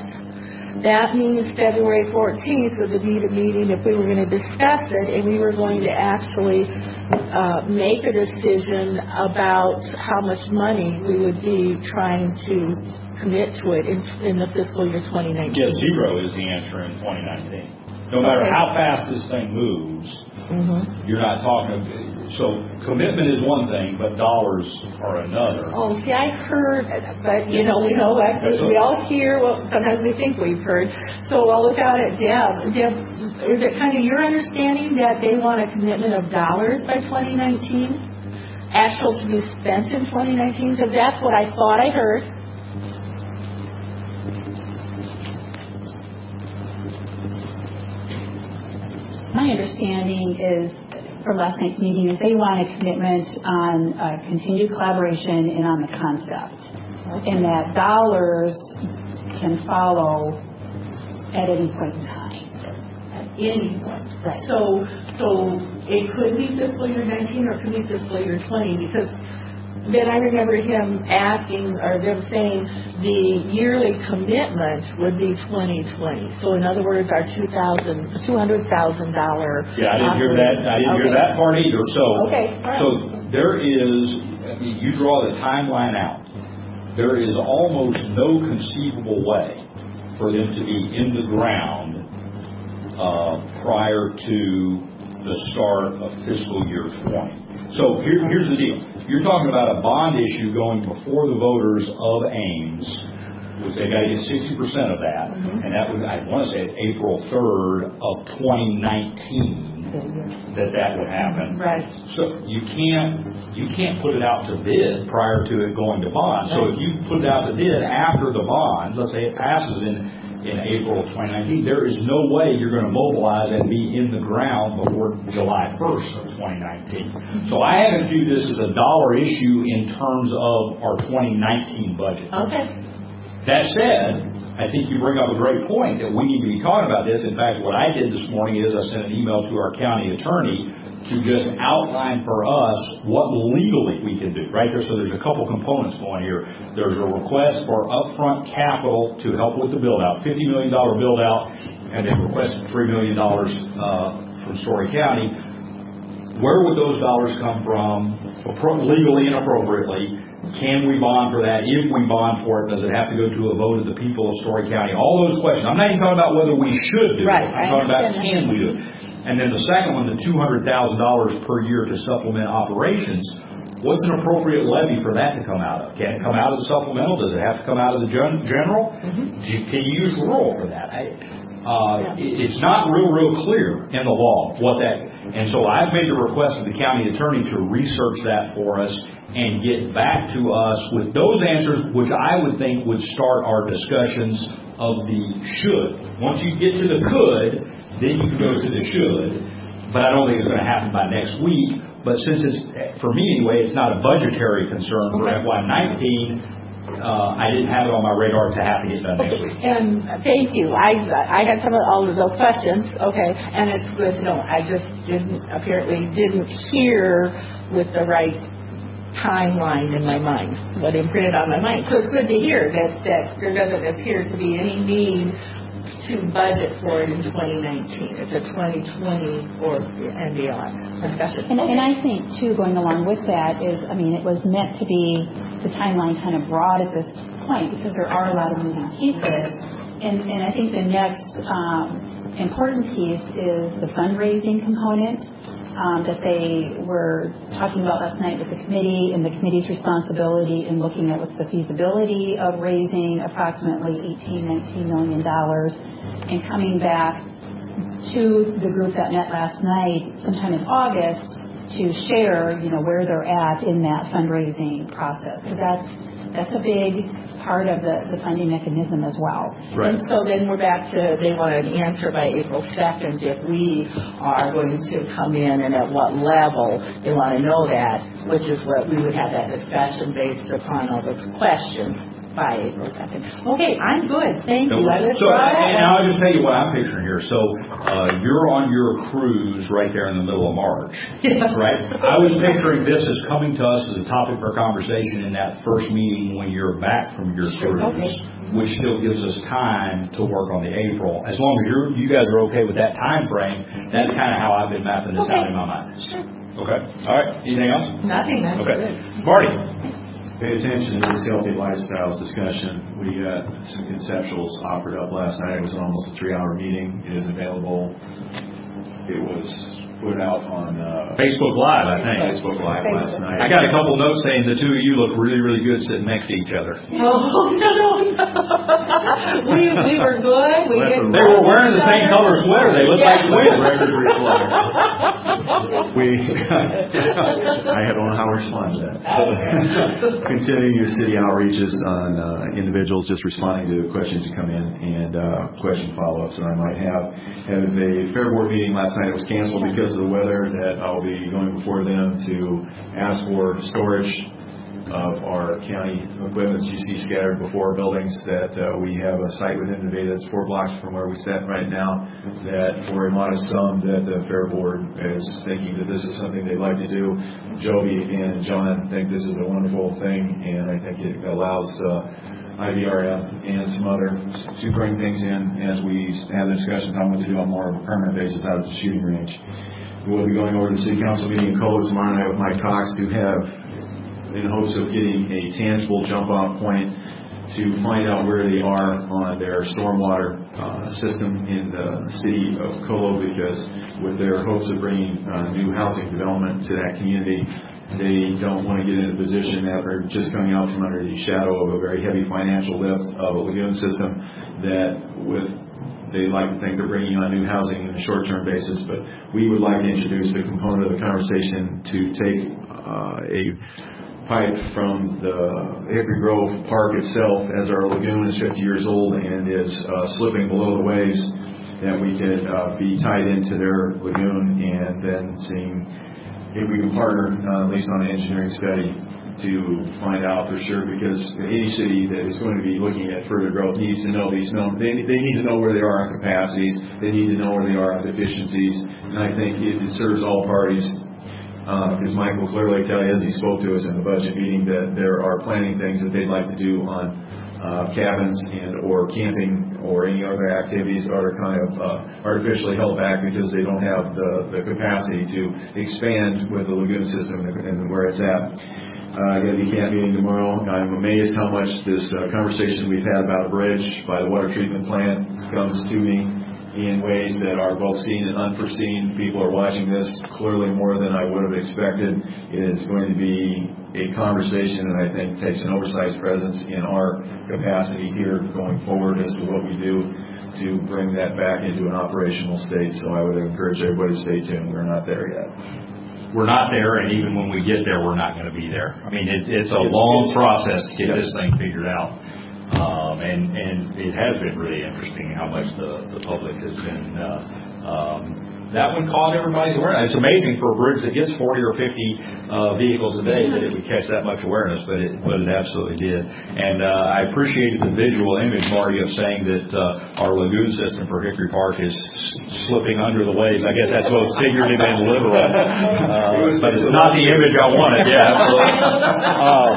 that means February fourteenth would be the meeting if we were going to discuss it, and we were going to actually uh, make a decision about how much money we would be trying to commit to it in, in the fiscal year twenty nineteen. Yeah, zero is the answer in twenty nineteen. No matter okay. how fast this thing moves, mm-hmm. you're not talking. So commitment is one thing, but dollars are another. Oh, see, I heard, but you know, we know what we all hear. What sometimes we think we've heard. So I'll look out at Deb. Deb, is it kind of your understanding that they want a commitment of dollars by twenty nineteen, actual to be spent in twenty nineteen? Because that's what I thought I heard. My understanding is, from last night's meeting, is they want a commitment on uh, continued collaboration and on the concept, okay. and that dollars can follow at any point in time. At any point. Right. So, so it could be fiscal year nineteen or it could be fiscal year twenty, because then I remember him asking, or them saying, the yearly commitment would be twenty twenty. So in other words, our two thousand, two hundred thousand dollars. Yeah, I didn't hear that. I didn't okay. hear that part either. So, okay. Right. so there is. I mean, you draw the timeline out. There is almost no conceivable way for them to be in the ground uh, prior to the start of fiscal year twenty. So here, here's the deal. You're talking about a bond issue going before the voters of Ames, which they've got to get sixty percent of that, mm-hmm. and that would, I want to say it's April third of twenty nineteen that that would happen. Right. So you can't you can't put it out to bid prior to it going to bond. Right. So if you put it out to bid after the bond, let's say it passes in in April of twenty nineteen, there is no way you're going to mobilize and be in the ground before July first of twenty nineteen. So I haven't viewed this as a dollar issue in terms of our twenty nineteen budget. Okay. That said, I think you bring up a great point that we need to be talking about this. In fact, what I did this morning is I sent an email to our county attorney to just outline for us what legally we can do, right there. So there's a couple components going here. There's a request for upfront capital to help with the build-out, fifty million dollars build-out, and then request three million dollars uh, from Story County. Where would those dollars come from legally and appropriately? Can we bond for that? If we bond for it, does it have to go to a vote of the people of Story County? All those questions. I'm not even talking about whether we should do right, it. I'm I talking about that. can we do it. And then the second one, the two hundred thousand dollars per year to supplement operations. what's an appropriate levy for that to come out of? Can it come out of the supplemental? Does it have to come out of the gen- general? Mm-hmm. Do you, can you use rural for that? I, uh, yeah. It's not real, real clear in the law what that, and so I've made the request of the county attorney to research that for us and get back to us with those answers, which I would think would start our discussions of the should. Once you get to the could, then you can go to the should. But I don't think it's going to happen by next week. But since it's, for me anyway, it's not a budgetary concern for F Y nineteen, uh, I didn't have it on my radar to have to get done next week. And thank you. I I had some of all of those questions. Okay, and it's good to know. I just didn't apparently didn't hear with the right timeline in my mind, what imprinted on my mind. So it's good to hear that that there doesn't appear to be any need to budget for it in twenty nineteen. It's a twenty twenty or and beyond discussion. And, and I think, too, going along with that is, I mean, it was meant to be the timeline kind of broad at this point because there are a lot of moving pieces. And, and I think the next um, important piece is the fundraising component um, that they were talking about last night with the committee and the committee's responsibility in looking at what's the feasibility of raising approximately eighteen, nineteen million dollars and coming back to the group that met last night sometime in August to share, you know, where they're at in that fundraising process. Because that's, that's a big part of the, the funding mechanism as well. Right. And so then we're back to, they want an answer by April second if we are going to come in and at what level. They want to know that, which is what we would have that discussion based upon all those questions by April second. Okay, I'm good. Thank so, you. I so, and I'll just tell you what I'm picturing here. So uh, you're on your cruise right there in the middle of March, yeah. right? I was picturing this as coming to us as a topic for conversation in that first meeting when you're back from your cruise, okay. which still gives us time to work on the April. As long as you're, you guys are okay with that time frame, that's kind of how I've been mapping this okay. out in my mind. Sure. Okay. All right. Anything else? Nothing. That's okay. Good. Marty. Pay attention to this healthy lifestyles discussion. We got some conceptuals offered up last night. It was almost a three-hour meeting. It is available. It was put out on uh, Facebook Live, I think. Facebook Live Facebook. last night. I got a couple notes saying the two of you look really, really good sitting next to each other. Oh, no, no, no. we, we were good. We didn't they were wearing the same color sweater. They looked yeah. like twins. we, I don't know how to respond to that. Continuing your city outreaches on uh, individuals just responding to questions that come in and uh, question follow-ups that I might have. At a Fair Board meeting last night, it was canceled because of the weather, that I'll be going before them to ask for storage of our county equipment you see scattered before buildings, that uh, we have a site within Nevada that's four blocks from where we stand right now, that for a modest sum that the Fair Board is thinking that this is something they'd like to do. Joby and John think this is a wonderful thing, and I think it allows uh, I V R M and some other to bring things in as we have the discussions on what to do on more of a permanent basis out of the shooting range. We'll be going over to the City Council meeting in Colo tomorrow night with Mike Cox to have, in hopes of getting a tangible jump-off point to find out where they are on their stormwater uh, system in the city of Colo, because with their hopes of bringing uh, new housing development to that community, they don't want to get in a position after just coming out from under the shadow of a very heavy financial lift of a lagoon system that with they like to think they're bringing on new housing in a short-term basis, but we would like to introduce the component of the conversation to take uh, a pipe from the Hickory Grove Park itself, as our lagoon is fifty years old and is uh, slipping below the waves, that we could uh, be tied into their lagoon, and then seeing if we can partner, uh, at least on an engineering study, to find out for sure, because any city that is going to be looking at further growth needs to know these numbers. They, they need to know where they are on capacities. They need to know where they are on deficiencies. And I think it, it serves all parties, because uh, Mike will clearly tell you, as he spoke to us in the budget meeting, that there are planning things that they'd like to do on uh, cabins and or camping or any other activities that are kind of uh, artificially held back because they don't have the, the capacity to expand with the lagoon system and, and where it's at. Uh, going to be camp meeting tomorrow. I'm amazed how much this uh, conversation we've had about a bridge by the water treatment plant comes to me. in ways that are both seen and unforeseen. People are watching this clearly more than I would have expected. It is going to be a conversation that I think takes an oversized presence in our capacity here going forward as to what we do to bring that back into an operational state. So I would encourage everybody to stay tuned. We're not there yet. We're not there, and even when we get there, we're not going to be there. I mean, it, it's a long process to get yes. this thing figured out. Um, and, and it has been really interesting how much the, the public has been, uh, um, that one caught everybody's awareness. It's amazing for a bridge that gets forty or fifty uh, vehicles a day that it would catch that much awareness, but it, but it absolutely did. And uh, I appreciated the visual image, Marty, of saying that uh, our lagoon system for Hickory Park is slipping under the waves. I guess that's both figurative and literal. Uh, but it's not the image I wanted. Yeah, absolutely. Uh,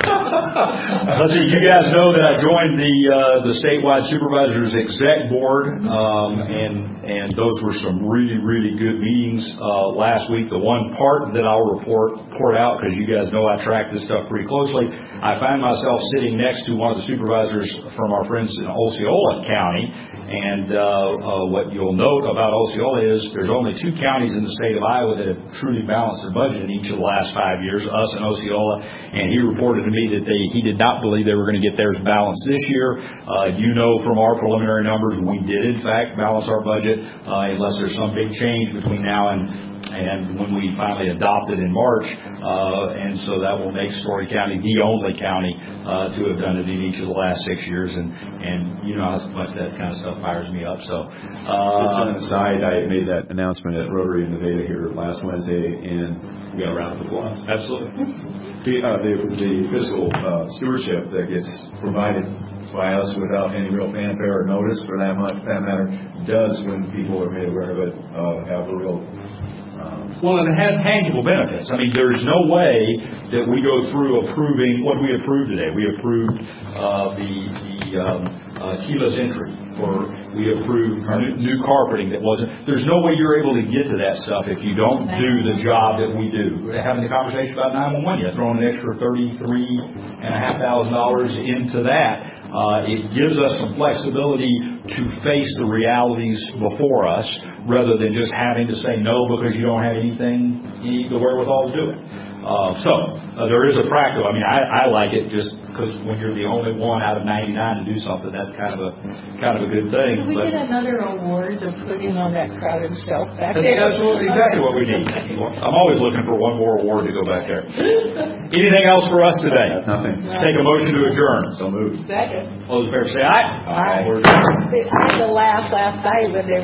let's see, you guys know that I joined the uh, the statewide supervisors exec board, um, and and those were some really really good meetings uh, last week. The one part that I'll report report out, because you guys know I track this stuff pretty closely, I find myself sitting next to one of the supervisors from our friends in Osceola County. And uh, uh, what you'll note about Osceola is there's only two counties in the state of Iowa that have truly balanced their budget in each of the last five years, us and Osceola. And he reported to me that they, he did not believe they were going to get theirs balanced this year. Uh, you know from our preliminary numbers, we did in fact balance our budget, uh, unless there's some big change between now and and when we finally adopt it in March, uh, and so that will make Story County the only county uh, to have done it in each of the last six years, and, and you know how much that kind of stuff fires me up. So, uh, just on the side, I made that announcement at Rotary in Nevada here last Wednesday, and we got a round of applause. Absolutely. The, uh, the, the fiscal uh, stewardship that gets provided by us without any real fanfare or notice, for that, much, that matter, does, when people are made aware of it, uh, have a real Um, well, and it has tangible benefits. I mean, there's no way that we go through approving, what we approved today? We approved uh, the, the um, uh, keyless entry, or we approved new, new carpeting that wasn't, there's no way you're able to get to that stuff if you don't do the job that we do. We're having the conversation about nine one one, you're throwing an extra thirty-three and a half thousand dollars into that. Uh, it gives us some flexibility to face the realities before us, rather than just having to say no because you don't have anything, you need the wherewithal to do it. Uh, so uh, there is a practical. I mean, I, I like it just because when you're the only one out of ninety-nine to do something, that's kind of a kind of a good thing. Can we but, get another award of putting on that crowded shelf back that's there? absolutely exactly what we need. I'm always looking for one more award to go back there. Anything else for us today? Nothing. Take a motion to adjourn. So moved. Second. All those in favor say aye. Aye. We're adjourned. I had to laugh last night when they